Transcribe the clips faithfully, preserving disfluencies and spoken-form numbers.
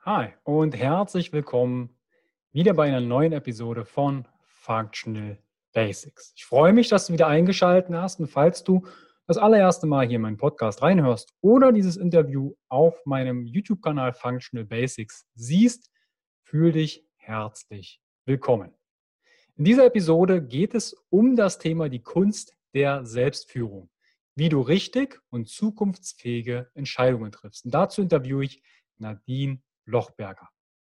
Hi und herzlich willkommen wieder bei einer neuen Episode von Functional Basics. Ich freue mich, dass du wieder eingeschaltet hast und falls du das allererste Mal hier in meinen Podcast reinhörst oder dieses Interview auf meinem YouTube-Kanal Functional Basics siehst, fühl dich herzlich willkommen. In dieser Episode geht es um das Thema die Kunst der Selbstführung, wie du richtig und zukunftsfähige Entscheidungen triffst. Und dazu interviewe ich Nadine Blochberger.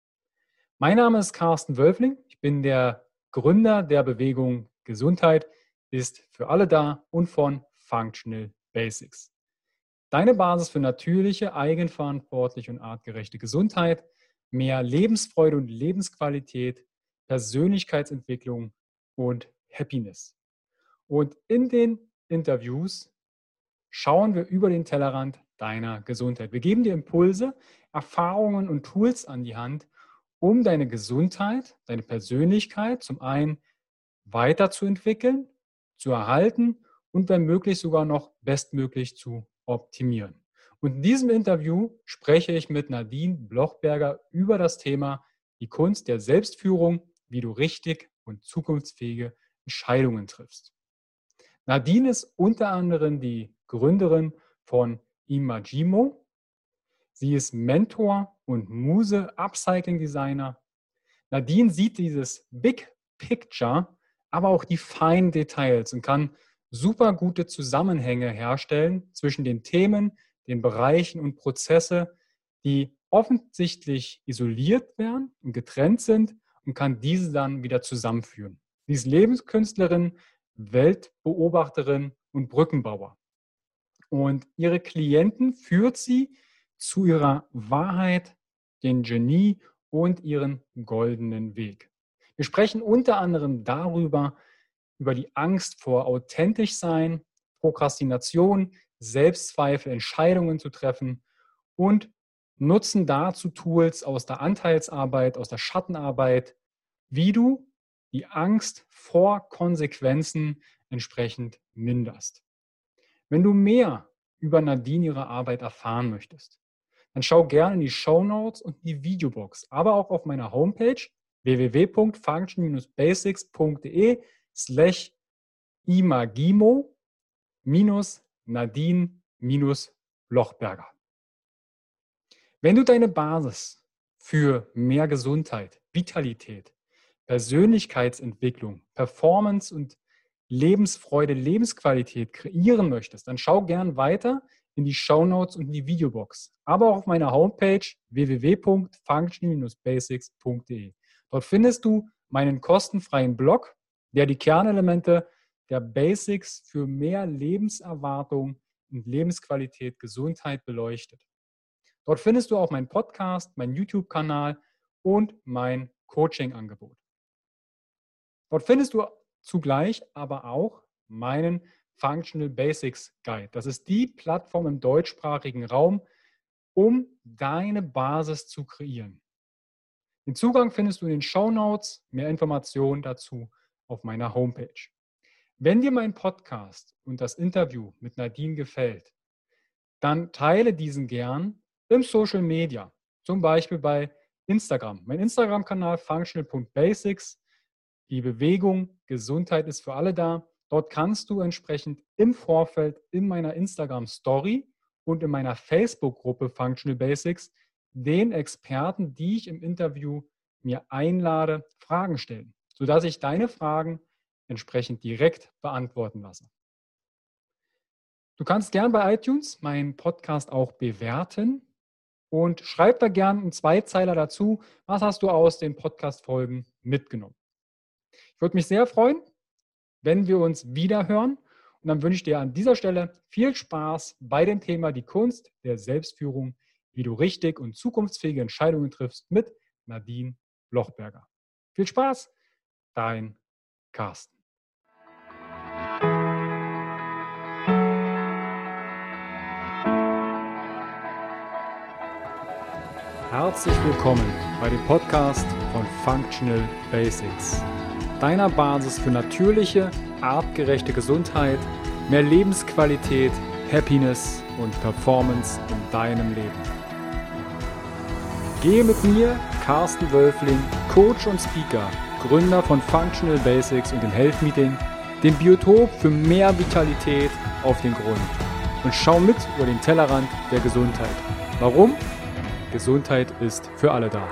Mein Name ist Carsten Wölfling. Ich bin der Gründer der Bewegung Gesundheit ist für alle da und von Functional Basics. Deine Basis für natürliche, eigenverantwortliche und artgerechte Gesundheit, mehr Lebensfreude und Lebensqualität, Persönlichkeitsentwicklung und Happiness. Und in den Interviews schauen wir über den Tellerrand deiner Gesundheit. Wir geben dir Impulse, Erfahrungen und Tools an die Hand, um deine Gesundheit, deine Persönlichkeit zum einen weiterzuentwickeln, zu erhalten und wenn möglich sogar noch bestmöglich zu optimieren. Und in diesem Interview spreche ich mit Nadine Blochberger über das Thema die Kunst der Selbstführung, wie du richtig und zukunftsfähige Entscheidungen triffst. Nadine ist unter anderem die Gründerin von Imagimo. Sie ist Mentor und Muse, Upcycling-Designer. Nadine sieht dieses Big Picture, aber auch die feinen Details und kann super gute Zusammenhänge herstellen zwischen den Themen, den Bereichen und Prozesse, die offensichtlich isoliert werden und getrennt sind und kann diese dann wieder zusammenführen. Sie ist Lebenskünstlerin, Weltbeobachterin und Brückenbauer. Und ihre Klienten führt sie zu ihrer Wahrheit, den Genie und ihren goldenen Weg. Wir sprechen unter anderem darüber, über die Angst vor authentisch sein, Prokrastination, Selbstzweifel, Entscheidungen zu treffen und nutzen dazu Tools aus der Anteilsarbeit, aus der Schattenarbeit, wie du die Angst vor Konsequenzen entsprechend minderst. Wenn du mehr über Nadine ihre Arbeit erfahren möchtest, dann schau gerne in die Shownotes und die Videobox, aber auch auf meiner Homepage w w w punkt function basics punkt d e slash imagimo minus Nadine minus Blochberger. Wenn du deine Basis für mehr Gesundheit, Vitalität, Persönlichkeitsentwicklung, Performance und Lebensfreude, Lebensqualität kreieren möchtest, dann schau gern weiter in die Shownotes und in die Videobox, aber auch auf meiner Homepage w w w punkt function basics punkt d e. Dort findest du meinen kostenfreien Blog, der die Kernelemente der Basics für mehr Lebenserwartung und Lebensqualität, Gesundheit beleuchtet. Dort findest du auch meinen Podcast, meinen YouTube-Kanal und mein Coaching-Angebot. Dort findest du zugleich aber auch meinen Functional Basics Guide. Das ist die Plattform im deutschsprachigen Raum, um deine Basis zu kreieren. Den Zugang findest du in den Shownotes, mehr Informationen dazu auf meiner Homepage. Wenn dir mein Podcast und das Interview mit Nadine gefällt, dann teile diesen gern im Social Media, zum Beispiel bei Instagram. Mein Instagram-Kanal functional punkt basics. Die Bewegung Gesundheit ist für alle da. Dort kannst du entsprechend im Vorfeld in meiner Instagram-Story und in meiner Facebook-Gruppe Functional Basics den Experten, die ich im Interview mir einlade, Fragen stellen, sodass ich deine Fragen entsprechend direkt beantworten lasse. Du kannst gern bei iTunes meinen Podcast auch bewerten und schreib da gern einen Zweizeiler dazu. Was hast du aus den Podcast-Folgen mitgenommen? Ich würde mich sehr freuen, wenn wir uns wieder hören. Und dann wünsche ich dir an dieser Stelle viel Spaß bei dem Thema die Kunst der Selbstführung, wie du richtig und zukunftsfähige Entscheidungen triffst mit Nadine Blochberger. Viel Spaß, dein Carsten. Herzlich willkommen bei dem Podcast von Functional Basics, deiner Basis für natürliche, artgerechte Gesundheit, mehr Lebensqualität, Happiness und Performance in deinem Leben. Gehe mit mir, Carsten Wölfling, Coach und Speaker, Gründer von Functional Basics und dem Health Meeting, dem Biotop für mehr Vitalität auf den Grund und schau mit über den Tellerrand der Gesundheit. Warum? Gesundheit ist für alle da.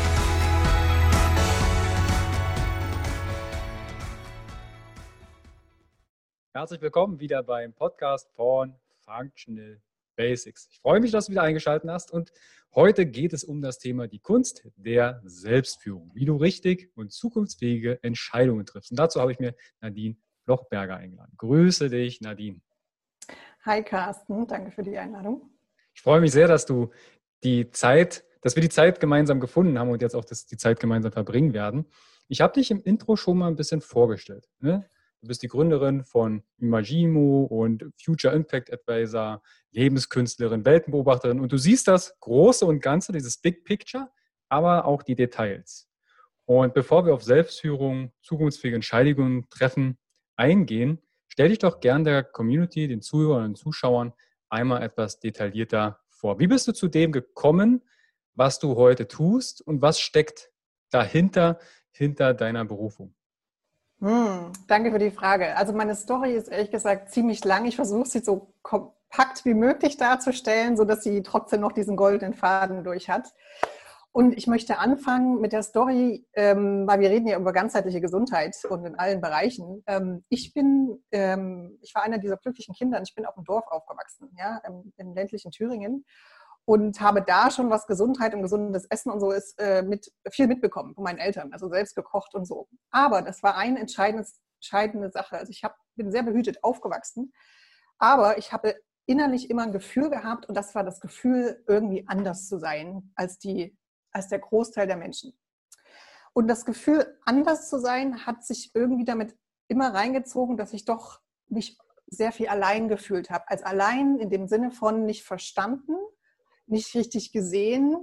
Herzlich willkommen wieder beim Podcast von Functional Basics. Ich freue mich, dass du wieder eingeschaltet hast und heute geht es um das Thema die Kunst der Selbstführung, wie du richtig und zukunftsfähige Entscheidungen triffst. Und dazu habe ich mir Nadine Blochberger eingeladen. Grüße dich, Nadine. Hi Carsten, danke für die Einladung. Ich freue mich sehr, dass du die Zeit, dass wir die Zeit gemeinsam gefunden haben und jetzt auch das, die Zeit gemeinsam verbringen werden. Ich habe dich im Intro schon mal ein bisschen vorgestellt, ne? Du bist die Gründerin von Imagimo und Future Impact Advisor, Lebenskünstlerin, Weltenbeobachterin und du siehst das Große und Ganze, dieses Big Picture, aber auch die Details. Und bevor wir auf Selbstführung, zukunftsfähige Entscheidungen treffen, eingehen, stell dich doch gern der Community, den Zuhörern und Zuschauern einmal etwas detaillierter vor. Wie bist du zu dem gekommen, was du heute tust und was steckt dahinter, hinter deiner Berufung? Hm, danke für die Frage. Also meine Story ist ehrlich gesagt ziemlich lang. Ich versuche sie so kompakt wie möglich darzustellen, sodass sie trotzdem noch diesen goldenen Faden durch hat. Und ich möchte anfangen mit der Story, ähm, weil wir reden ja über ganzheitliche Gesundheit und in allen Bereichen. Ähm, ich bin, ähm, ich war einer dieser glücklichen Kinder. Ich bin auf dem Dorf aufgewachsen, ja, im, im ländlichen Thüringen. Und habe da schon, was Gesundheit und gesundes Essen und so ist, äh, mit, viel mitbekommen von meinen Eltern, also selbst gekocht und so. Aber das war eine entscheidende Sache. Also ich hab, bin sehr behütet aufgewachsen, aber ich habe innerlich immer ein Gefühl gehabt und das war das Gefühl, irgendwie anders zu sein als, die, als der Großteil der Menschen. Und das Gefühl, anders zu sein, hat sich irgendwie damit immer reingezogen, dass ich doch mich sehr viel allein gefühlt habe. Als allein in dem Sinne von nicht verstanden, nicht richtig gesehen.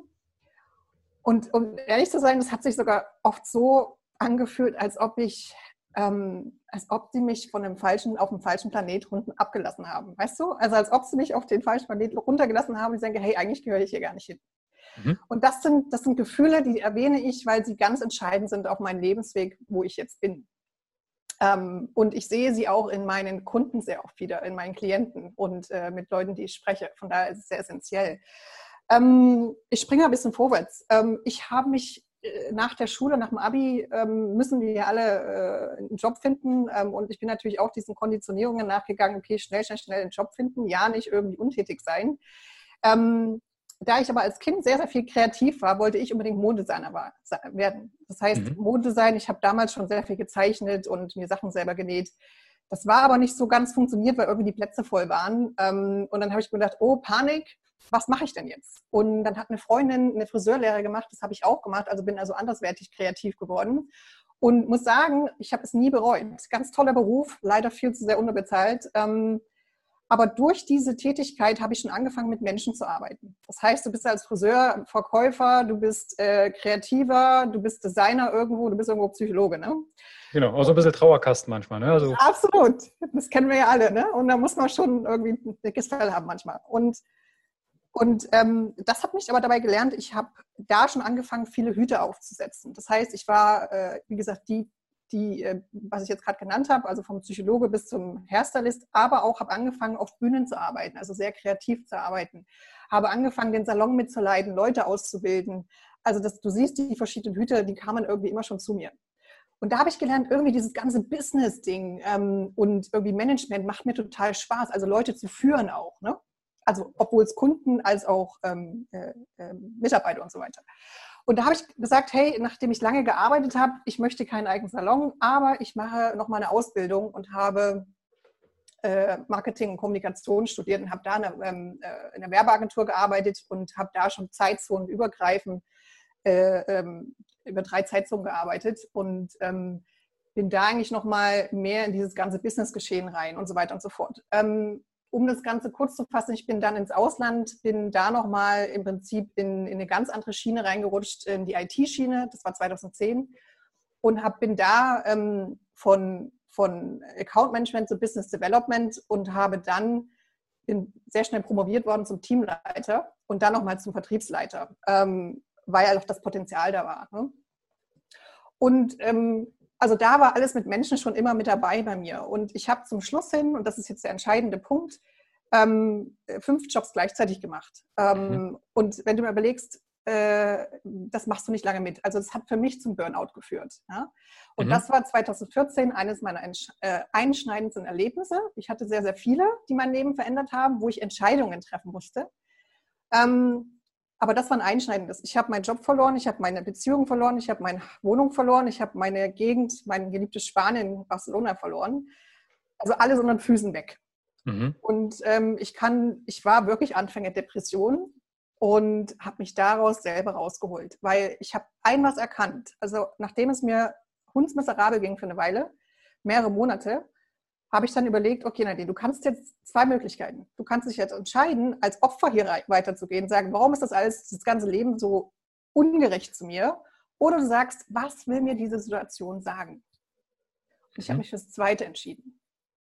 Und um ehrlich zu sein, das hat sich sogar oft so angefühlt, als ob ich, ähm, als ob sie mich von einem falschen, auf dem falschen Planet unten abgelassen haben. Weißt du? Also als ob sie mich auf den falschen Planet runtergelassen haben und ich denke, hey, eigentlich gehöre ich hier gar nicht hin. Mhm. Und das sind, das sind Gefühle, die erwähne ich, weil sie ganz entscheidend sind auf meinem Lebensweg, wo ich jetzt bin. Ähm, und ich sehe sie auch in meinen Kunden sehr oft wieder, in meinen Klienten und äh, mit Leuten, die ich spreche. Von daher ist es sehr essentiell. Ähm, ich springe ein bisschen vorwärts. Ähm, ich habe mich äh, nach der Schule, nach dem Abi, ähm, müssen wir ja alle äh, einen Job finden. Ähm, und ich bin natürlich auch diesen Konditionierungen nachgegangen, okay, schnell, schnell, schnell einen Job finden, ja, nicht irgendwie untätig sein. Ähm, Da ich aber als Kind sehr, sehr viel kreativ war, wollte ich unbedingt Modedesigner werden. Das heißt, mhm. Modedesign, ich habe damals schon sehr viel gezeichnet und mir Sachen selber genäht. Das war aber nicht so ganz funktioniert, weil irgendwie die Plätze voll waren. Und dann habe ich mir gedacht, oh, Panik, was mache ich denn jetzt? Und dann hat eine Freundin eine Friseurlehre gemacht, das habe ich auch gemacht, also bin also anderswertig kreativ geworden. Und muss sagen, ich habe es nie bereut. Ganz toller Beruf, leider viel zu sehr unterbezahlt. Aber durch diese Tätigkeit habe ich schon angefangen, mit Menschen zu arbeiten. Das heißt, du bist als Friseur Verkäufer, du bist äh, Kreativer, du bist Designer irgendwo, du bist irgendwo Psychologe, ne? Genau, auch so ein bisschen Trauerkasten manchmal, ne? Also absolut, das kennen wir ja alle, ne? Und da muss man schon irgendwie ein dickes Fell haben manchmal. Und, und ähm, das hat mich aber dabei gelernt, ich habe da schon angefangen, viele Hüte aufzusetzen. Das heißt, ich war, äh, wie gesagt, die, die, was ich jetzt gerade genannt habe, also vom Psychologe bis zum Hairstylist, aber auch habe angefangen, auf Bühnen zu arbeiten, also sehr kreativ zu arbeiten. Habe angefangen, den Salon mitzuleiten, Leute auszubilden. Also das, du siehst, die verschiedenen Hüte, die kamen irgendwie immer schon zu mir. Und da habe ich gelernt, irgendwie dieses ganze Business-Ding ähm, und irgendwie Management macht mir total Spaß, also Leute zu führen auch, ne? Also obwohl es Kunden als auch ähm, äh, äh, Mitarbeiter und so weiter. Und da habe ich gesagt, hey, nachdem ich lange gearbeitet habe, ich möchte keinen eigenen Salon, aber ich mache noch mal eine Ausbildung und habe äh, Marketing und Kommunikation studiert und habe da eine, ähm, äh, in einer Werbeagentur gearbeitet und habe da schon zeitzonenübergreifend äh, ähm, über drei Zeitzonen gearbeitet und ähm, bin da eigentlich noch mal mehr in dieses ganze Businessgeschehen rein und so weiter und so fort. Ähm, Um das Ganze kurz zu fassen, ich bin dann ins Ausland, bin da nochmal im Prinzip in, in eine ganz andere Schiene reingerutscht, in die I T-Schiene, das war zweitausendzehn, und hab, bin da ähm, von, von Account Management zu Business Development und habe dann, bin sehr schnell promoviert worden zum Teamleiter und dann nochmal zum Vertriebsleiter. Ähm, weil ja doch das Potenzial da war. Ne? Und ähm, also da war alles mit Menschen schon immer mit dabei bei mir. Und ich habe zum Schluss hin, und das ist jetzt der entscheidende Punkt, ähm, fünf Jobs gleichzeitig gemacht. Ähm, mhm. Und wenn du mir überlegst, äh, das machst du nicht lange mit. Also das hat für mich zum Burnout geführt. Ja? Und mhm. das war zwanzig vierzehn eines meiner äh, einschneidendsten Erlebnisse. Ich hatte sehr, sehr viele, die mein Leben verändert haben, wo ich Entscheidungen treffen musste. Ähm, Aber das war ein einschneidendes. Ich habe meinen Job verloren, ich habe meine Beziehung verloren, ich habe meine Wohnung verloren, ich habe meine Gegend, mein geliebtes Spanien, Barcelona verloren. Also alles unter den Füßen weg. Mhm. Und ähm, ich kann, ich war wirklich Anfänger Depression und habe mich daraus selber rausgeholt, weil ich habe ein was erkannt. Also nachdem es mir hundsmiserabel ging für eine Weile, mehrere Monate, habe ich dann überlegt, okay, Nadine, du kannst jetzt zwei Möglichkeiten. Du kannst dich jetzt entscheiden, als Opfer hier weiterzugehen, sagen, warum ist das alles, das ganze Leben so ungerecht zu mir? Oder du sagst, was will mir diese Situation sagen? Und ich habe mich fürs Zweite entschieden.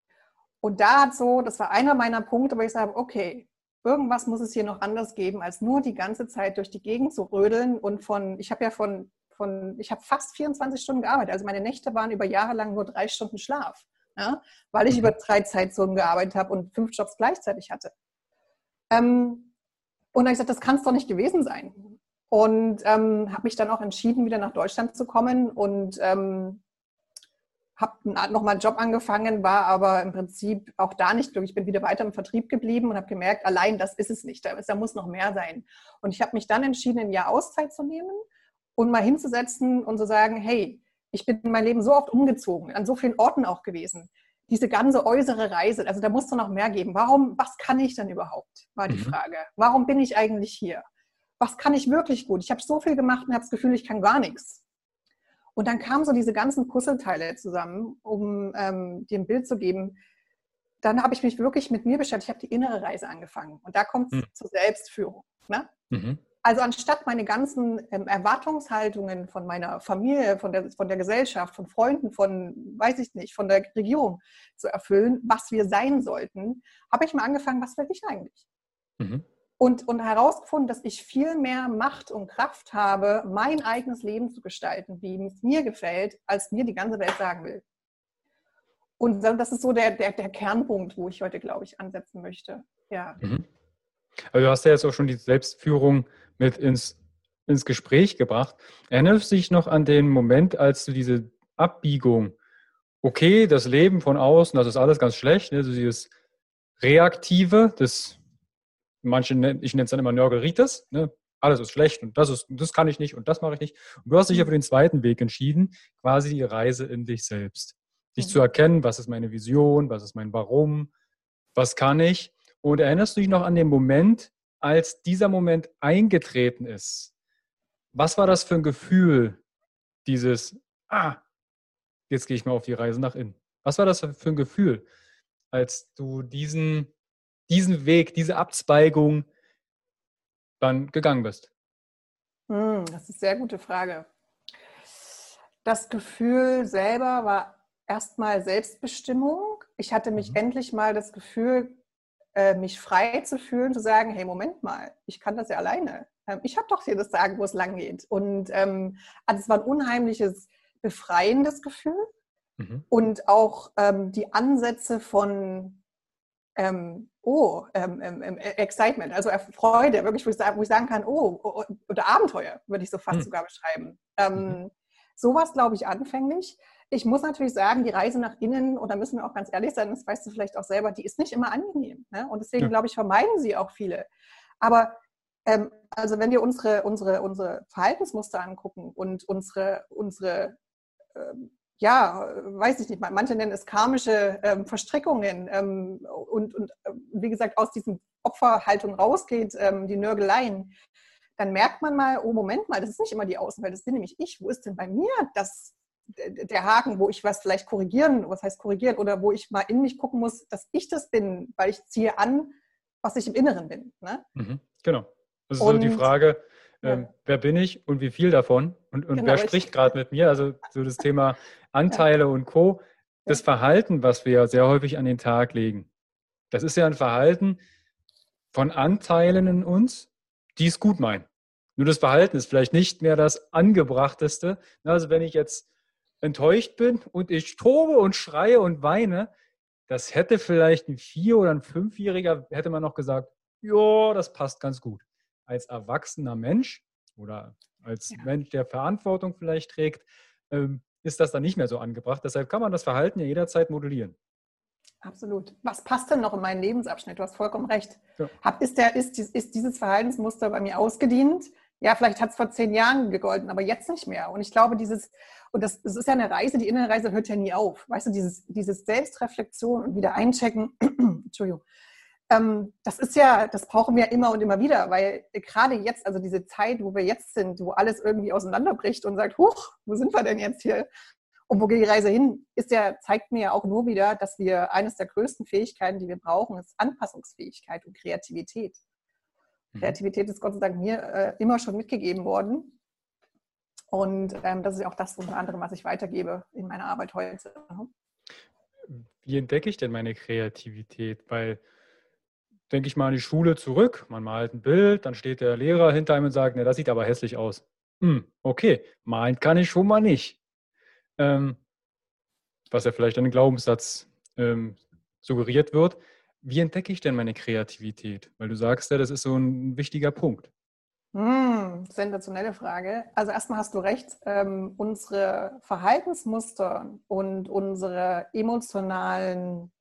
Und da hat so, das war einer meiner Punkte, wo ich sage, okay, irgendwas muss es hier noch anders geben, als nur die ganze Zeit durch die Gegend zu rödeln und von, ich habe ja von, von ich habe fast vierundzwanzig Stunden gearbeitet. Also meine Nächte waren über Jahre lang nur drei Stunden Schlaf. Ja, weil ich über drei Zeitzonen gearbeitet habe und fünf Jobs gleichzeitig hatte. Ähm, und dann habe ich gesagt, das kann es doch nicht gewesen sein. Und ähm, habe mich dann auch entschieden, wieder nach Deutschland zu kommen und ähm, habe nochmal einen Job angefangen, war aber im Prinzip auch da nicht glücklich. Ich bin wieder weiter im Vertrieb geblieben und habe gemerkt, allein das ist es nicht, da, ist, da muss noch mehr sein. Und ich habe mich dann entschieden, ein Jahr Auszeit zu nehmen und mal hinzusetzen und zu sagen, hey, ich bin in meinem Leben so oft umgezogen, an so vielen Orten auch gewesen. Diese ganze äußere Reise, also da muss doch noch mehr geben. Warum, was kann ich denn überhaupt, war die mhm. Frage. Warum bin ich eigentlich hier? Was kann ich wirklich gut? Ich habe so viel gemacht und habe das Gefühl, ich kann gar nichts. Und dann kamen so diese ganzen Puzzleteile zusammen, um ähm, dir ein Bild zu geben. Dann habe ich mich wirklich mit mir beschäftigt. Ich habe die innere Reise angefangen. Und da kommt es mhm. zur Selbstführung. Ne? Mhm. Also anstatt meine ganzen ähm, Erwartungshaltungen von meiner Familie, von der, von der Gesellschaft, von Freunden, von, weiß ich nicht, von der Regierung zu erfüllen, was wir sein sollten, habe ich mal angefangen, was will ich eigentlich? Mhm. Und, und herausgefunden, dass ich viel mehr Macht und Kraft habe, mein eigenes Leben zu gestalten, wie es mir gefällt, als mir die ganze Welt sagen will. Und das ist so der, der, der Kernpunkt, wo ich heute, glaube ich, ansetzen möchte. Ja. Mhm. Aber du hast ja jetzt auch schon die Selbstführung mit ins, ins Gespräch gebracht. Erinnerst du dich noch an den Moment, als du diese Abbiegung, okay, das Leben von außen, das ist alles ganz schlecht, ne? Also dieses Reaktive, das manche, ich nenne es dann immer Nörgelritis, ne? Alles ist schlecht und das ist, das kann ich nicht und das mache ich nicht. Und du hast dich ja für den zweiten Weg entschieden, quasi die Reise in dich selbst. Dich mhm. zu erkennen, was ist meine Vision, was ist mein Warum, was kann ich? Und erinnerst du dich noch an den Moment, als dieser Moment eingetreten ist? Was war das für ein Gefühl, dieses, ah, jetzt gehe ich mal auf die Reise nach innen. Was war das für ein Gefühl, als du diesen, diesen Weg, diese Abzweigung dann gegangen bist? Hm, das ist eine sehr gute Frage. Das Gefühl selber war erstmal Selbstbestimmung. Ich hatte mich mhm. endlich mal das Gefühl, mich frei zu fühlen, zu sagen, hey, Moment mal, ich kann das ja alleine. Ich habe doch hier das Sagen, wo es lang geht. Und ähm, also es war ein unheimliches, befreiendes Gefühl mhm. und auch ähm, die Ansätze von ähm, oh, ähm, ähm, Excitement, also Freude, wirklich, wo ich, wo ich sagen kann, oh, oh, oder Abenteuer, würde ich so fast mhm. sogar beschreiben. Ähm, mhm. Sowas, glaube ich, anfänglich. Ich muss natürlich sagen, die Reise nach innen, und da müssen wir auch ganz ehrlich sein, das weißt du vielleicht auch selber, die ist nicht immer angenehm. Ne? Und deswegen, ja. glaube ich, vermeiden sie auch viele. Aber ähm, also wenn wir unsere, unsere, unsere Verhaltensmuster angucken und unsere, unsere ähm, ja, weiß ich nicht, manche nennen es karmische ähm, Verstrickungen ähm, und, und wie gesagt, aus diesen Opferhaltung rausgeht, ähm, die Nörgeleien, dann merkt man mal, oh Moment mal, das ist nicht immer die Außenwelt, das bin nämlich ich. Wo ist denn bei mir das, der Haken, wo ich was vielleicht korrigieren, was heißt korrigieren, oder wo ich mal in mich gucken muss, dass ich das bin, weil ich ziehe an, was ich im Inneren bin. Ne? Mhm, genau. Das ist und, so die Frage, ähm, ja. wer bin ich und wie viel davon? Und, und genau, wer spricht gerade mit mir? Also so das Thema Anteile ja. und Co. Das Verhalten, was wir sehr häufig an den Tag legen, das ist ja ein Verhalten von Anteilen in uns, die es gut meinen. Nur das Verhalten ist vielleicht nicht mehr das angebrachteste. Also wenn ich jetzt enttäuscht bin und ich tobe und schreie und weine, das hätte vielleicht ein Vier- oder ein Fünfjähriger, hätte man noch gesagt, ja, das passt ganz gut. Als erwachsener Mensch oder als Ja. Mensch, der Verantwortung vielleicht trägt, ähm, ist das dann nicht mehr so angebracht. Deshalb kann man das Verhalten ja jederzeit modellieren. Absolut. Was passt denn noch in meinen Lebensabschnitt? Du hast vollkommen recht. Ja. Hab, ist, der, ist, ist dieses Verhaltensmuster bei mir ausgedient? Ja, vielleicht hat es vor zehn Jahren gegolten, aber jetzt nicht mehr. Und ich glaube, dieses, und das, das ist ja eine Reise, die innere Reise hört ja nie auf. Weißt du, dieses, dieses Selbstreflexion und wieder einchecken, Entschuldigung, ähm, das ist ja, das brauchen wir immer und immer wieder, weil gerade jetzt, also diese Zeit, wo wir jetzt sind, wo alles irgendwie auseinanderbricht und sagt, huch, wo sind wir denn jetzt hier? Und wo geht die Reise hin? Ist ja, zeigt mir ja auch nur wieder, dass wir eines der größten Fähigkeiten, die wir brauchen, ist Anpassungsfähigkeit und Kreativität. Mhm. Kreativität ist Gott sei Dank mir äh, immer schon mitgegeben worden. Und ähm, das ist ja auch das unter anderem, was ich weitergebe in meiner Arbeit heute. Wie entdecke ich denn meine Kreativität? Weil, denke ich mal an die Schule zurück, man malt ein Bild, dann steht der Lehrer hinter einem und sagt, ne, das sieht aber hässlich aus. Hm, okay, malen kann ich schon mal nicht. Ähm, was ja vielleicht ein Glaubenssatz ähm, suggeriert wird. Wie entdecke ich denn meine Kreativität? Weil du sagst ja, das ist so ein wichtiger Punkt. Hm, sensationelle Frage. Also erstmal hast du recht, ähm, unsere Verhaltensmuster und unsere emotionalen,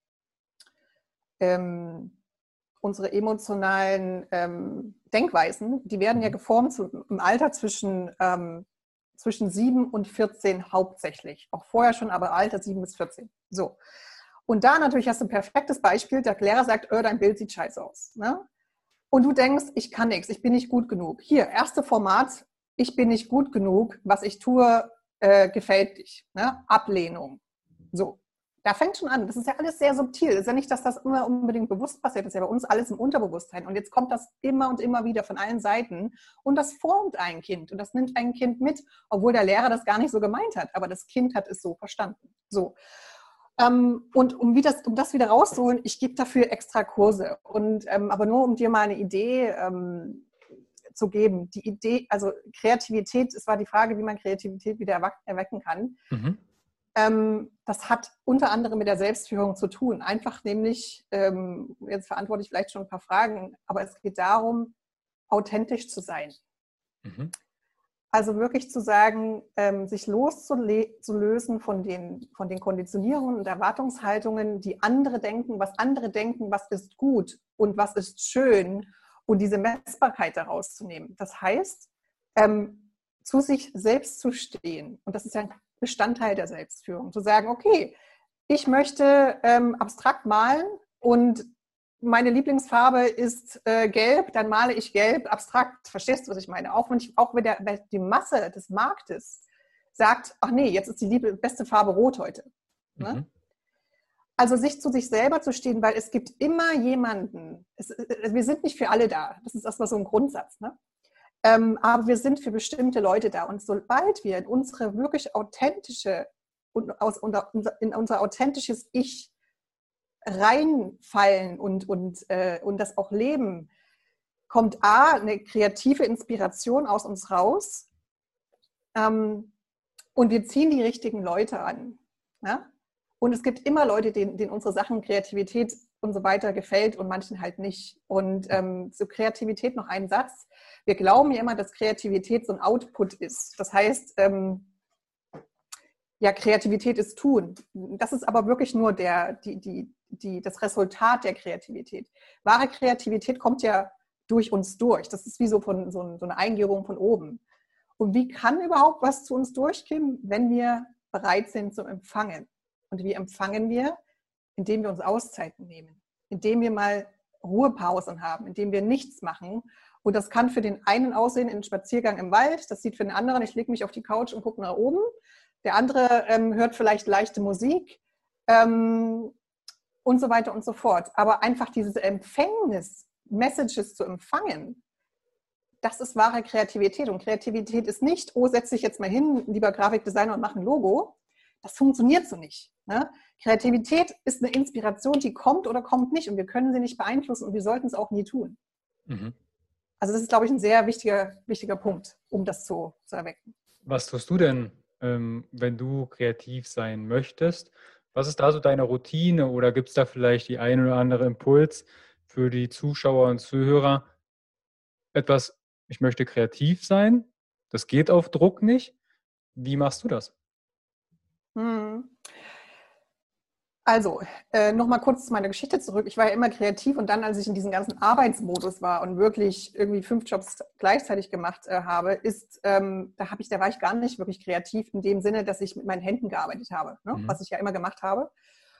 ähm, unsere emotionalen ähm, Denkweisen, die werden ja geformt zu, im Alter zwischen, ähm, zwischen sieben und vierzehn hauptsächlich. Auch vorher schon, aber Alter sieben bis vierzehn. So. Und da natürlich hast du ein perfektes Beispiel. Der Lehrer sagt, oh, dein Bild sieht scheiße aus. Ne? Und du denkst, ich kann nichts, ich bin nicht gut genug. Hier, erste Format, ich bin nicht gut genug, was ich tue, äh, gefällt dich. Ne? Ablehnung. So, da fängt schon an. Das ist ja alles sehr subtil. Das ist ja nicht, dass das immer unbedingt bewusst passiert. Das ist ja bei uns alles im Unterbewusstsein. Und jetzt kommt das immer und immer wieder von allen Seiten. Und das formt ein Kind. Und das nimmt ein Kind mit, obwohl der Lehrer das gar nicht so gemeint hat. Aber das Kind hat es so verstanden. So. Ähm, und um, wie das, um das wieder rauszuholen, ich gebe dafür extra Kurse. Und, ähm, aber nur um dir mal eine Idee ähm, zu geben. Die Idee, also Kreativität, es war die Frage, wie man Kreativität wieder erwecken kann. Mhm. Ähm, das hat unter anderem mit der Selbstführung zu tun. Einfach nämlich, ähm, jetzt verantworte ich vielleicht schon ein paar Fragen, aber es geht darum, authentisch zu sein. Mhm. Also wirklich zu sagen, ähm, sich loszulösen von den, von den Konditionierungen und Erwartungshaltungen, die andere denken, was andere denken, was ist gut und was ist schön und diese Messbarkeit daraus zu nehmen. Das heißt, ähm, zu sich selbst zu stehen. Und das ist ja ein Bestandteil der Selbstführung. Zu sagen, okay, ich möchte ähm, abstrakt malen und meine Lieblingsfarbe ist äh, gelb, dann male ich gelb abstrakt. Verstehst du, was ich meine? Auch wenn, ich, auch wenn, der, wenn die Masse des Marktes sagt, ach nee, jetzt ist die liebe, beste Farbe rot heute. Ne? Mhm. Also sich zu sich selber zu stehen, weil es gibt immer jemanden, es, wir sind nicht für alle da, das ist erstmal so ein Grundsatz, ne? ähm, aber wir sind für bestimmte Leute da. Und sobald wir in unsere wirklich authentische, aus, unser, in unser authentisches Ich reinfallen und, und, äh, und das auch leben, kommt A, eine kreative Inspiration aus uns raus ähm, und wir ziehen die richtigen Leute an. Ja? Und es gibt immer Leute, denen, denen unsere Sachen, Kreativität und so weiter gefällt und manchen halt nicht. Und ähm, zu Kreativität noch ein Satz. Wir glauben ja immer, dass Kreativität so ein Output ist. Das heißt, ähm, ja, Kreativität ist tun. Das ist aber wirklich nur der, die, die, die, das Resultat der Kreativität. Wahre Kreativität kommt ja durch uns durch. Das ist wie so, von, so, eine Eingebung von oben. Und wie kann überhaupt was zu uns durchkommen, wenn wir bereit sind zum Empfangen? Und wie empfangen wir? Indem wir uns Auszeiten nehmen, indem wir mal Ruhepausen haben, indem wir nichts machen. Und das kann für den einen aussehen in einem Spaziergang im Wald. Das sieht für den anderen, ich lege mich auf die Couch und gucke nach oben. Der andere ähm, hört vielleicht leichte Musik ähm, und so weiter und so fort. Aber einfach dieses Empfängnis, Messages zu empfangen, das ist wahre Kreativität. Und Kreativität ist nicht, oh, setz dich jetzt mal hin, lieber Grafikdesigner, und mach ein Logo. Das funktioniert so nicht. Ne? Kreativität ist eine Inspiration, die kommt oder kommt nicht. Und wir können sie nicht beeinflussen und wir sollten es auch nie tun. Mhm. Also das ist, glaube ich, ein sehr wichtiger, wichtiger Punkt, um das zu, zu erwecken. Was tust du denn, ähm, wenn du kreativ sein möchtest? Was ist da so deine Routine oder gibt es da vielleicht die ein oder andere Impuls für die Zuschauer und Zuhörer? Etwas, ich möchte kreativ sein, das geht auf Druck nicht. Wie machst du das? Hm. Also, äh, nochmal kurz zu meiner Geschichte zurück. Ich war ja immer kreativ und dann, als ich in diesem ganzen Arbeitsmodus war und wirklich irgendwie fünf Jobs gleichzeitig gemacht äh, habe, ist, ähm, da habe ich, da war ich gar nicht wirklich kreativ in dem Sinne, dass ich mit meinen Händen gearbeitet habe, ne? Mhm. Was ich ja immer gemacht habe.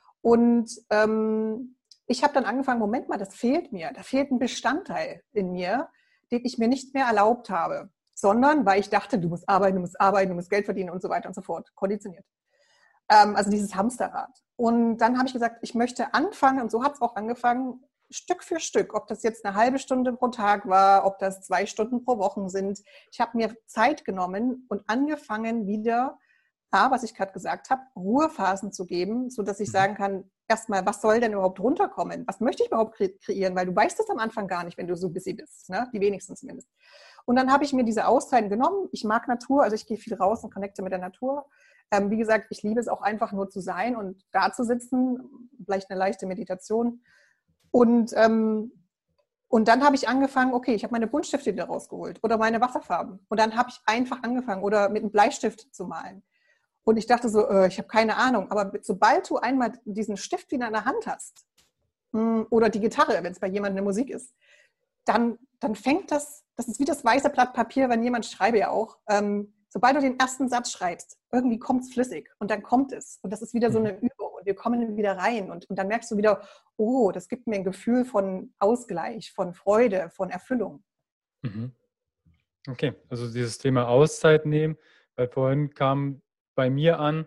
Und ähm, ich habe dann angefangen, Moment mal, das fehlt mir. Da fehlt ein Bestandteil in mir, den ich mir nicht mehr erlaubt habe, sondern weil ich dachte, du musst arbeiten, du musst arbeiten, du musst Geld verdienen und so weiter und so fort, konditioniert. Ähm, also dieses Hamsterrad. Und dann habe ich gesagt, ich möchte anfangen, und so hat es auch angefangen, Stück für Stück, ob das jetzt eine halbe Stunde pro Tag war, ob das zwei Stunden pro Woche sind. Ich habe mir Zeit genommen und angefangen, wieder, ja, was ich gerade gesagt habe, Ruhephasen zu geben, sodass ich sagen kann, erstmal, was soll denn überhaupt runterkommen? Was möchte ich überhaupt kre- kreieren? Weil du weißt es am Anfang gar nicht, wenn du so busy bist, ne? Die wenigsten zumindest. Und dann habe ich mir diese Auszeiten genommen. Ich mag Natur, also ich gehe viel raus und connecte mit der Natur. Ähm, wie gesagt, ich liebe es auch einfach nur zu sein und da zu sitzen, vielleicht eine leichte Meditation. Und, ähm, und dann habe ich angefangen, okay, ich habe meine Buntstifte wieder rausgeholt oder meine Wasserfarben. Und dann habe ich einfach angefangen oder mit einem Bleistift zu malen. Und ich dachte so, äh, ich habe keine Ahnung. Aber sobald du einmal diesen Stift wieder in der Hand hast mh, oder die Gitarre, wenn es bei jemandem eine Musik ist, dann, dann fängt das, das ist wie das weiße Blatt Papier, wenn jemand schreibe ja auch, ähm, sobald du den ersten Satz schreibst, irgendwie kommt es flüssig und dann kommt es. Und das ist wieder so eine Übung und wir kommen wieder rein und, und dann merkst du wieder, oh, das gibt mir ein Gefühl von Ausgleich, von Freude, von Erfüllung. Mhm. Okay, also dieses Thema Auszeit nehmen, weil vorhin kam bei mir an,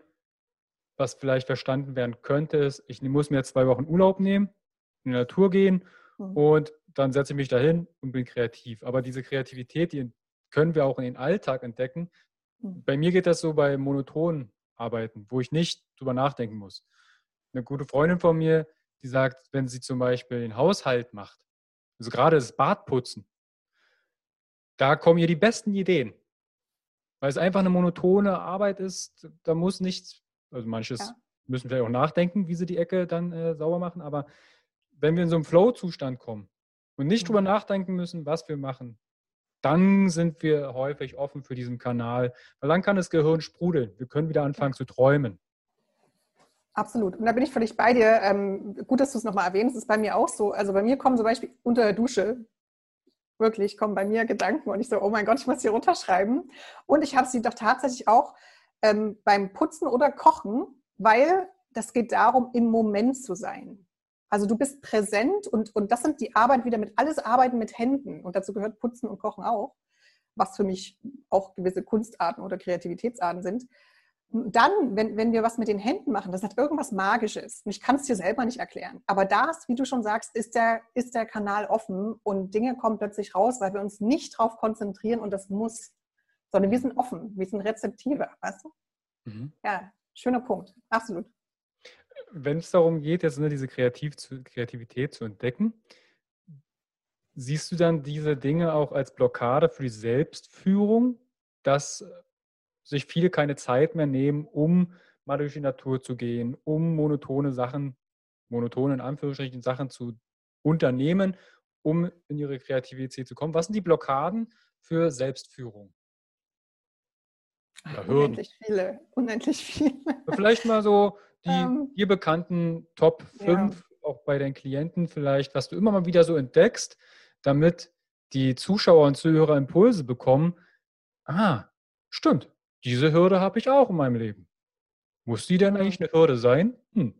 was vielleicht verstanden werden könnte, ist, ich muss mir jetzt zwei Wochen Urlaub nehmen, in die Natur gehen Mhm. und dann setze ich mich dahin und bin kreativ. Aber diese Kreativität, die können wir auch in den Alltag entdecken. Mhm. Bei mir geht das so bei monotonen Arbeiten, wo ich nicht drüber nachdenken muss. Eine gute Freundin von mir, die sagt, wenn sie zum Beispiel den Haushalt macht, also gerade das Bad putzen, da kommen ihr die besten Ideen, weil es einfach eine monotone Arbeit ist. Da muss nichts, also manches Ja. müssen vielleicht auch nachdenken, wie sie die Ecke dann äh, sauber machen, aber wenn wir in so einen Flow-Zustand kommen und nicht drüber Mhm. nachdenken müssen, was wir machen, dann sind wir häufig offen für diesen Kanal, weil dann kann das Gehirn sprudeln. Wir können wieder anfangen Ja. zu träumen. Absolut. Und da bin ich völlig bei dir. Ähm, gut, dass du es nochmal erwähnst. Das ist bei mir auch so. Also bei mir kommen zum Beispiel unter der Dusche, wirklich kommen bei mir Gedanken und ich so, oh mein Gott, ich muss hier runterschreiben. Und ich habe sie doch tatsächlich auch ähm, beim Putzen oder Kochen, weil das geht darum, im Moment zu sein. Also du bist präsent und, und das sind die Arbeit wieder mit, alles Arbeiten mit Händen. Und dazu gehört Putzen und Kochen auch, was für mich auch gewisse Kunstarten oder Kreativitätsarten sind. Dann, wenn, wenn wir was mit den Händen machen, das hat irgendwas Magisches. Und ich kann es dir selber nicht erklären. Aber da ist, wie du schon sagst, ist der, ist der Kanal offen und Dinge kommen plötzlich raus, weil wir uns nicht darauf konzentrieren und das muss, sondern wir sind offen, wir sind rezeptiver, weißt du? Mhm. Ja, schöner Punkt, absolut. Wenn es darum geht, jetzt ne, diese Kreativ zu, Kreativität zu entdecken, siehst du dann diese Dinge auch als Blockade für die Selbstführung, dass sich viele keine Zeit mehr nehmen, um mal durch die Natur zu gehen, um monotone Sachen, monotone in Anführungsstrichen Sachen zu unternehmen, um in ihre Kreativität zu kommen? Was sind die Blockaden für Selbstführung oder Hürden? Unendlich viele, unendlich viele. Vielleicht mal so die ähm, dir bekannten Top ja. fünf, auch bei deinen Klienten vielleicht, was du immer mal wieder so entdeckst, damit die Zuschauer und Zuhörer Impulse bekommen. Ah, stimmt, diese Hürde habe ich auch in meinem Leben. Muss die denn Hm. eigentlich eine Hürde sein? Hm.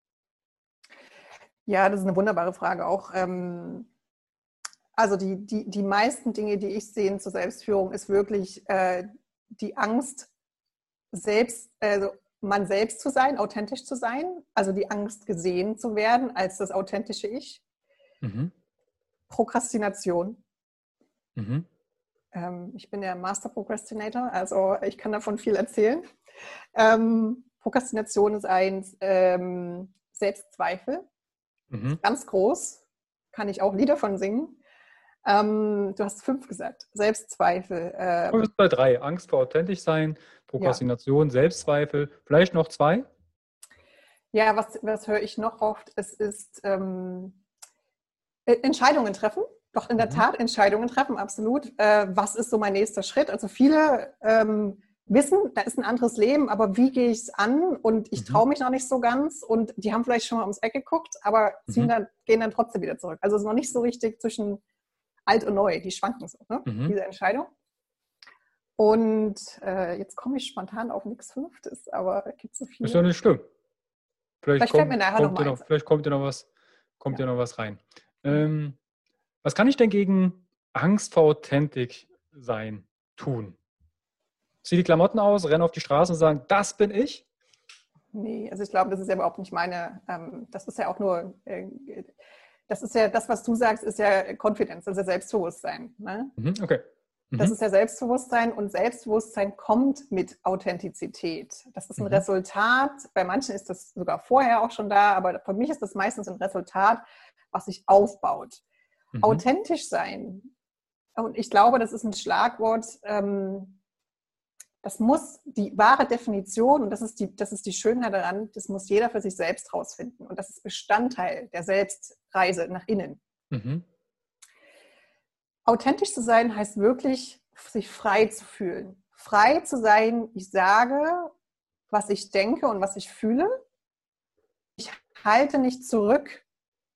Ja, das ist eine wunderbare Frage auch. Ähm, also die, die, die meisten Dinge, die ich sehe zur Selbstführung, ist wirklich äh, die Angst, selbst, also man selbst zu sein, authentisch zu sein, also die Angst gesehen zu werden als das authentische Ich. Mhm. Prokrastination. Mhm. Ähm, ich bin der Master Procrastinator, also ich kann davon viel erzählen. Ähm, Prokrastination ist ein ähm, Selbstzweifel, Mhm. ganz groß, kann ich auch Lieder von singen. Ähm, du hast fünf gesagt. Selbstzweifel. Äh, Wir sind bei drei. Angst vor authentisch sein, Prokrastination, ja. Selbstzweifel. Vielleicht noch zwei? Ja, was, was höre ich noch oft? Es ist ähm, Entscheidungen treffen. Doch in der mhm. Tat Entscheidungen treffen, absolut. Äh, was ist so mein nächster Schritt? Also viele ähm, wissen, da ist ein anderes Leben, aber wie gehe ich es an? Und ich mhm. traue mich noch nicht so ganz. Und die haben vielleicht schon mal ums Eck geguckt, aber ziehen mhm. dann, gehen dann trotzdem wieder zurück. Also es ist noch nicht so richtig zwischen alt und neu. Die schwanken so, ne? mhm. diese Entscheidung. Und äh, jetzt komme ich spontan auf nichts Fünftes, aber es gibt so viele. Ist ja nicht schlimm. Vielleicht, vielleicht kommt, fällt mir nachher kommt noch mal noch, vielleicht kommt ja noch was, kommt ja. Ja noch was rein. Ähm, was kann ich denn gegen Angst vor authentisch sein tun? Zieh die Klamotten aus, renne auf die Straße und sagen, das bin ich? Nee, also ich glaube, das ist ja überhaupt nicht meine, ähm, das ist ja auch nur, äh, das ist ja, das, was du sagst, ist ja Confidence, also Selbstbewusstsein. Ne? Mhm, okay. Mhm. Das ist ja Selbstbewusstsein und Selbstbewusstsein kommt mit Authentizität. Das ist ein mhm. Resultat, bei manchen ist das sogar vorher auch schon da, aber für mich ist das meistens ein Resultat, was sich aufbaut. Mhm. Authentisch sein, und ich glaube, das ist ein Schlagwort, ähm, das muss die wahre Definition, und das ist die, das ist die Schönheit daran, das muss jeder für sich selbst rausfinden. Und das ist Bestandteil der Selbstreise nach innen. Mhm. Authentisch zu sein heißt wirklich, sich frei zu fühlen. Frei zu sein, ich sage, was ich denke und was ich fühle. Ich halte nicht zurück,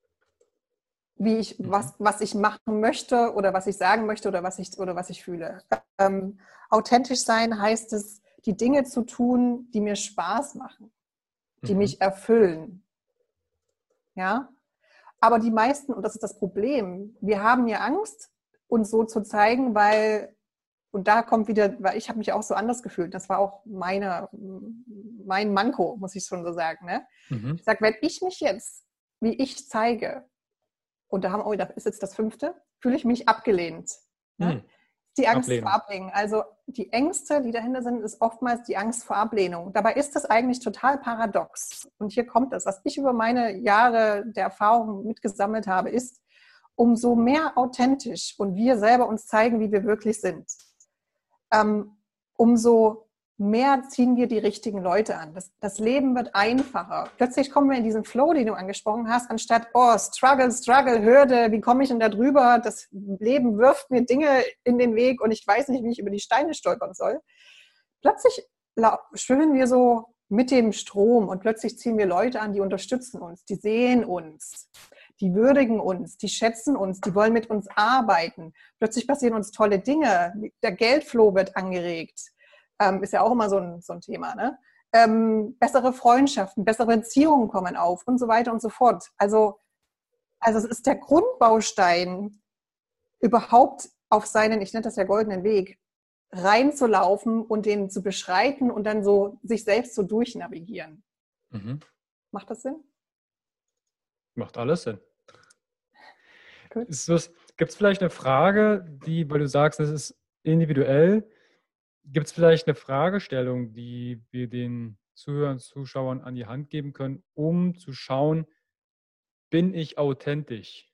wie ich, was, was ich machen möchte oder was ich sagen möchte oder was ich, oder was ich fühle. Ähm, authentisch sein heißt es, die Dinge zu tun, die mir Spaß machen, die mhm. mich erfüllen. Ja? Aber die meisten, und das ist das Problem, wir haben ja Angst, uns so zu zeigen, weil, und da kommt wieder, weil ich habe mich auch so anders gefühlt, das war auch meine, mein Manko, muss ich schon so sagen. Ne? Mhm. Ich sage, wenn ich mich jetzt, wie ich zeige, und da haben, oh, da ist jetzt das fünfte, fühle ich mich abgelehnt. Ne? Mhm. Die Angst Ablehnung. vor Ablehnung. Also die Ängste, die dahinter sind, ist oftmals die Angst vor Ablehnung. Dabei ist das eigentlich total paradox. Und hier kommt es. Was ich über meine Jahre der Erfahrung mitgesammelt habe, ist, umso mehr authentisch und wir selber uns zeigen, wie wir wirklich sind, ähm, umso mehr ziehen wir die richtigen Leute an. Das, das Leben wird einfacher. Plötzlich kommen wir in diesen Flow, den du angesprochen hast, anstatt, oh, Struggle, Struggle, Hürde, wie komme ich denn da drüber? Das Leben wirft mir Dinge in den Weg und ich weiß nicht, wie ich über die Steine stolpern soll. Plötzlich schwimmen wir so mit dem Strom und plötzlich ziehen wir Leute an, die unterstützen uns, die sehen uns, die würdigen uns, die schätzen uns, die wollen mit uns arbeiten. Plötzlich passieren uns tolle Dinge, der Geldflow wird angeregt. Ähm, ist ja auch immer so ein, so ein Thema, ne? Ähm, bessere Freundschaften, bessere Beziehungen kommen auf und so weiter und so fort. Also, also es ist der Grundbaustein, überhaupt auf seinen, ich nenne das ja goldenen Weg, reinzulaufen und den zu beschreiten und dann so sich selbst so durchnavigieren. Mhm. Macht das Sinn? Macht alles Sinn. Gibt es vielleicht eine Frage, die, weil du sagst, es ist individuell, gibt es vielleicht eine Fragestellung, die wir den Zuhörern, Zuschauern an die Hand geben können, um zu schauen, bin ich authentisch?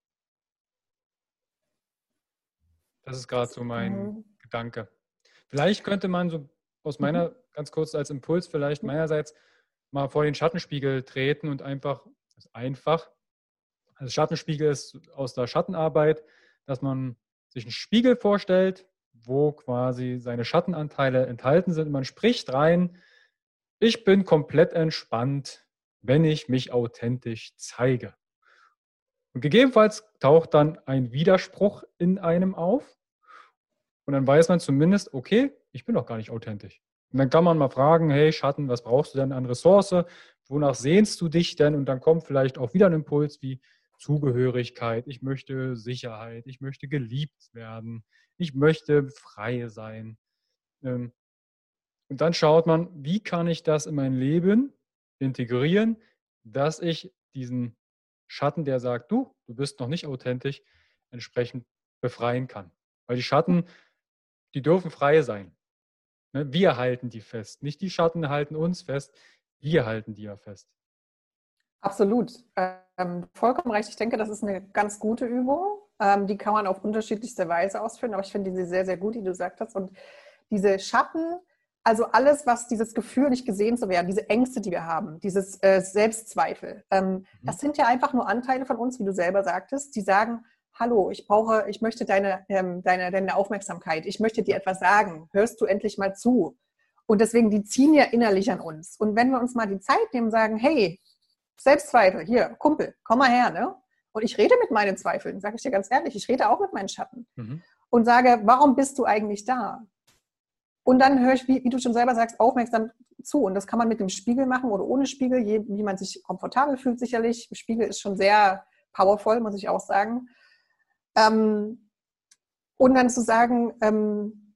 Das ist gerade so mein mhm. Gedanke. Vielleicht könnte man so aus meiner, mhm. ganz kurz als Impuls vielleicht meinerseits mal vor den Schattenspiegel treten und einfach, das ist einfach, also Schattenspiegel ist aus der Schattenarbeit, dass man sich einen Spiegel vorstellt, wo quasi seine Schattenanteile enthalten sind. Und man spricht rein, ich bin komplett entspannt, wenn ich mich authentisch zeige. Und gegebenenfalls taucht dann ein Widerspruch in einem auf. Und dann weiß man zumindest, okay, ich bin doch gar nicht authentisch. Und dann kann man mal fragen, hey Schatten, was brauchst du denn an Ressource? Wonach sehnst du dich denn? Und dann kommt vielleicht auch wieder ein Impuls wie Zugehörigkeit, ich möchte Sicherheit, ich möchte geliebt werden, ich möchte frei sein. Und dann schaut man, wie kann ich das in mein Leben integrieren, dass ich diesen Schatten, der sagt, du, du bist noch nicht authentisch, entsprechend befreien kann. Weil die Schatten, die dürfen frei sein. Wir halten die fest. Nicht die Schatten halten uns fest, wir halten die ja fest. Absolut. Ähm, vollkommen recht. Ich denke, das ist eine ganz gute Übung. Ähm, die kann man auf unterschiedlichste Weise ausführen, aber ich finde diese sehr, sehr gut, die du gesagt hast. Und diese Schatten, also alles, was dieses Gefühl, nicht gesehen zu werden, diese Ängste, die wir haben, dieses äh, Selbstzweifel, ähm, mhm. das sind ja einfach nur Anteile von uns, wie du selber sagtest, die sagen, hallo, ich brauche, ich möchte deine, ähm, deine, deine Aufmerksamkeit, ich möchte dir etwas sagen, hörst du endlich mal zu? Und deswegen, die ziehen ja innerlich an uns. Und wenn wir uns mal die Zeit nehmen und sagen, hey, Selbstzweifel, hier, Kumpel, komm mal her, ne? Und ich rede mit meinen Zweifeln, sage ich dir ganz ehrlich, ich rede auch mit meinen Schatten mhm. und sage, warum bist du eigentlich da? Und dann höre ich, wie, wie du schon selber sagst, aufmerksam zu. Und das kann man mit dem Spiegel machen oder ohne Spiegel, je, wie man sich komfortabel fühlt sicherlich. Spiegel ist schon sehr powerful, muss ich auch sagen. Ähm, und dann zu sagen, ähm,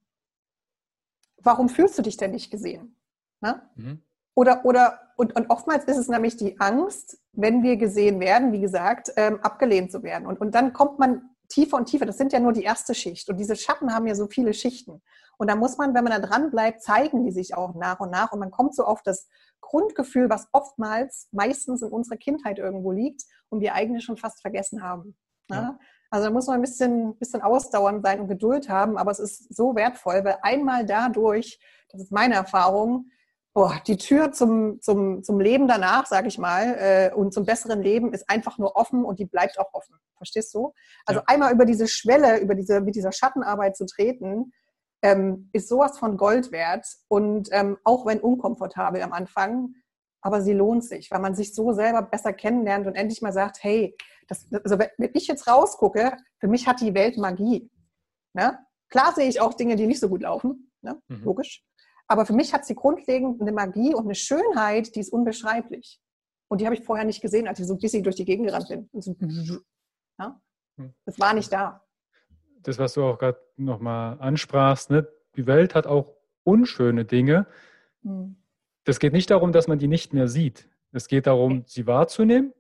warum fühlst du dich denn nicht gesehen? Ne? Mhm. Oder, oder und, und oftmals ist es nämlich die Angst, wenn wir gesehen werden, wie gesagt, ähm, abgelehnt zu werden. Und, und dann kommt man tiefer und tiefer. Das sind ja nur die erste Schicht. Und diese Schatten haben ja so viele Schichten. Und da muss man, wenn man da dran bleibt, zeigen die sich auch nach und nach. Und man kommt so auf das Grundgefühl, was oftmals meistens in unserer Kindheit irgendwo liegt und wir eigentlich schon fast vergessen haben. Ja. Also da muss man ein bisschen, bisschen ausdauernd sein und Geduld haben. Aber es ist so wertvoll, weil einmal dadurch, das ist meine Erfahrung, boah, die Tür zum, zum, zum Leben danach, sage ich mal, äh, und zum besseren Leben ist einfach nur offen und die bleibt auch offen. Verstehst du? Also ja. einmal über diese Schwelle, über diese, mit dieser Schattenarbeit zu treten, ähm, ist sowas von Gold wert. Und ähm, auch wenn unkomfortabel am Anfang, aber sie lohnt sich, weil man sich so selber besser kennenlernt und endlich mal sagt, hey, das, also wenn ich jetzt rausgucke, für mich hat die Welt Magie. Ne? Klar sehe ich auch Dinge, die nicht so gut laufen, ne? Mhm. Logisch. Aber für mich hat sie grundlegend eine Magie und eine Schönheit, die ist unbeschreiblich. Und die habe ich vorher nicht gesehen, als ich so busy durch die Gegend gerannt bin. So, ja? Das war nicht da. Das, was du auch gerade nochmal ansprachst, ne? Die Welt hat auch unschöne Dinge. Hm. Das geht nicht darum, dass man die nicht mehr sieht. Es geht darum, sie wahrzunehmen.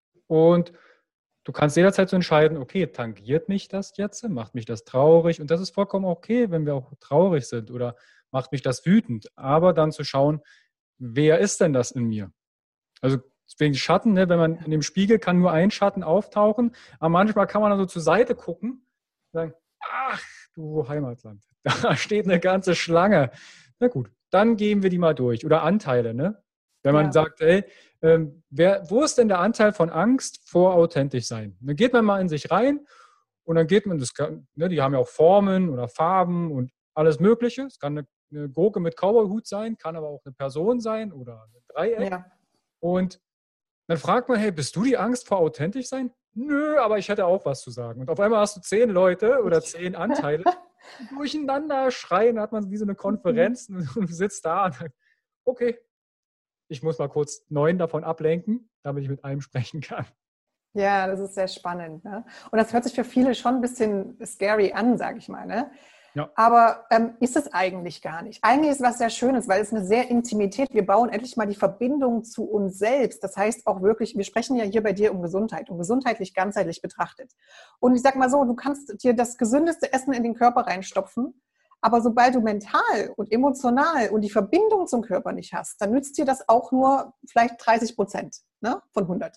Und du kannst jederzeit so entscheiden, okay, tangiert mich das jetzt? Macht mich das traurig? Und das ist vollkommen okay, wenn wir auch traurig sind oder macht mich das wütend. Aber dann zu schauen, wer ist denn das in mir? Also wegen Schatten, ne, wenn man in dem Spiegel kann nur ein Schatten auftauchen, aber manchmal kann man dann so zur Seite gucken und sagen, ach du Heimatland, da steht eine ganze Schlange. Na gut, dann gehen wir die mal durch. Oder Anteile, ne? Wenn man ja. sagt, ey, ähm, wer, wo ist denn der Anteil von Angst vor authentisch sein? Dann geht man mal in sich rein und dann geht man, das kann, ne, die haben ja auch Formen oder Farben und alles Mögliche. Es kann eine, eine Gurke mit Cowboyhut sein, kann aber auch eine Person sein oder ein Dreieck. Ja. Und dann fragt man, hey, bist du die Angst vor authentisch sein? Nö, aber ich hätte auch was zu sagen. Und auf einmal hast du zehn Leute oder zehn Anteile, die durcheinander schreien, da hat man wie so eine Konferenz und du sitzt da und sagt, okay, ich muss mal kurz neun davon ablenken, damit ich mit einem sprechen kann. Ja, das ist sehr spannend. Ne? Und das hört sich für viele schon ein bisschen scary an, sage ich mal. Ne? Ja. Aber ähm, ist es eigentlich gar nicht. Eigentlich ist es was sehr Schönes, weil es eine sehr Intimität, wir bauen endlich mal die Verbindung zu uns selbst. Das heißt auch wirklich, wir sprechen ja hier bei dir um Gesundheit, um gesundheitlich, ganzheitlich betrachtet. Und ich sag mal so, du kannst dir das gesündeste Essen in den Körper reinstopfen, aber sobald du mental und emotional und die Verbindung zum Körper nicht hast, dann nützt dir das auch nur vielleicht dreißig Prozent, ne, von hundert.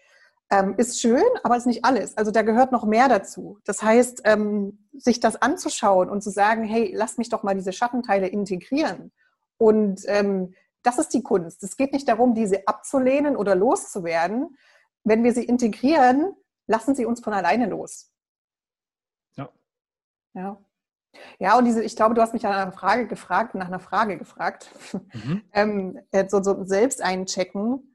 Ähm, ist schön, aber ist nicht alles. Also da gehört noch mehr dazu. Das heißt, ähm, sich das anzuschauen und zu sagen, hey, lass mich doch mal diese Schattenteile integrieren. Und ähm, das ist die Kunst. Es geht nicht darum, diese abzulehnen oder loszuwerden. Wenn wir sie integrieren, lassen sie uns von alleine los. Ja. Ja. Ja, und diese, ich glaube, du hast mich nach einer Frage gefragt, nach einer Frage gefragt. Mhm. ähm, so, so selbst einchecken.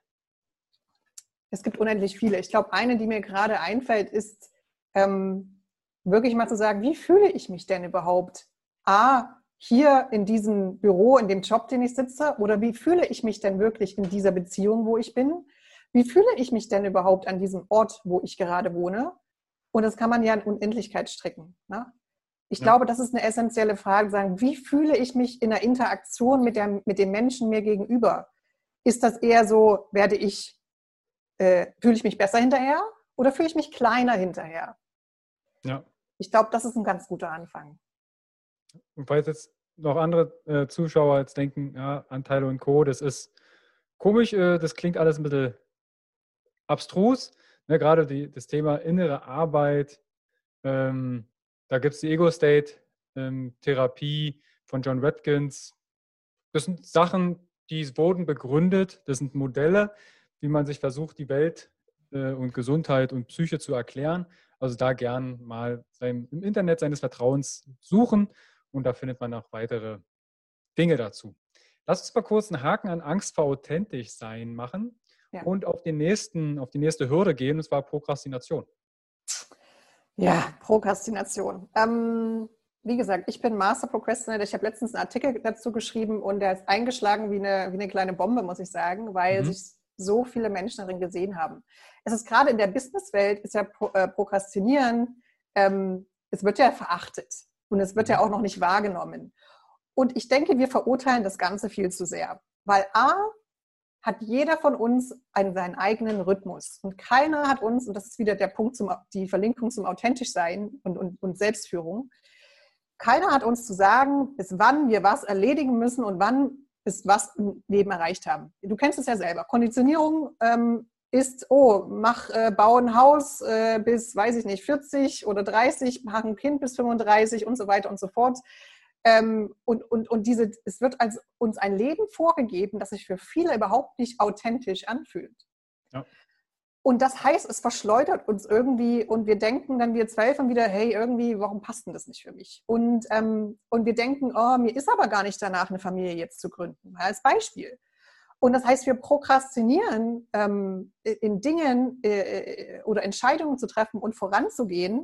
Es gibt unendlich viele. Ich glaube, eine, die mir gerade einfällt, ist ähm, wirklich mal zu sagen, wie fühle ich mich denn überhaupt? A, hier in diesem Büro, in dem Job, den ich sitze, oder wie fühle ich mich denn wirklich in dieser Beziehung, wo ich bin? Wie fühle ich mich denn überhaupt an diesem Ort, wo ich gerade wohne? Und das kann man ja in Unendlichkeit stricken. Ne? Ich ja. glaube, das ist eine essentielle Frage, sagen, wie fühle ich mich in der Interaktion mit, der, mit den Menschen mir gegenüber? Ist das eher so, werde ich Äh, fühle ich mich besser hinterher oder fühle ich mich kleiner hinterher? Ja. Ich glaube, das ist ein ganz guter Anfang. Und falls jetzt noch andere äh, Zuschauer jetzt denken, ja, Anteile und Co., das ist komisch, äh, das klingt alles ein bisschen abstrus. Ne, gerade die, das Thema innere Arbeit, Ähm, da gibt es die Ego-State-Therapie ähm, von John Watkins. Das sind Sachen, die wurden begründet. Das sind Modelle, wie man sich versucht, die Welt äh, und Gesundheit und Psyche zu erklären. Also da gern mal sein, im Internet seines Vertrauens suchen und da findet man auch weitere Dinge dazu. Lass uns mal kurz einen Haken an Angst vor authentisch sein machen Ja. und auf, den nächsten, auf die nächste Hürde gehen, und zwar Prokrastination. Ja, Prokrastination. Ähm, wie gesagt, ich bin Master Procrastinator. Ich habe letztens einen Artikel dazu geschrieben und der ist eingeschlagen wie eine, wie eine kleine Bombe, muss ich sagen, weil Mhm. sich so viele Menschen darin gesehen haben. Es ist gerade in der Businesswelt, ist ja Pro, äh, Prokrastinieren, ähm, es wird ja verachtet und es wird Mhm. ja auch noch nicht wahrgenommen. Und ich denke, wir verurteilen das Ganze viel zu sehr, weil A, hat jeder von uns einen, seinen eigenen Rhythmus. Und keiner hat uns, und das ist wieder der Punkt, zum, die Verlinkung zum Authentischsein und, und, und Selbstführung, keiner hat uns zu sagen, bis wann wir was erledigen müssen und wann bis was im Leben erreicht haben. Du kennst es ja selber. Konditionierung ähm, ist, oh, mach, äh, bau ein Haus äh, bis, weiß ich nicht, vierzig oder dreißig, mach ein Kind bis fünfunddreißig und so weiter und so fort. Ähm, und, und, und diese, es wird als uns ein Leben vorgegeben, das sich für viele überhaupt nicht authentisch anfühlt. Ja. Und das heißt, es verschleudert uns irgendwie und wir denken dann, wir zwölfen wieder, hey, irgendwie, warum passt denn das nicht für mich? Und, ähm, und wir denken, oh, mir ist aber gar nicht danach, eine Familie jetzt zu gründen, als Beispiel. Und das heißt, wir prokrastinieren ähm, in Dingen äh, oder Entscheidungen zu treffen und voranzugehen.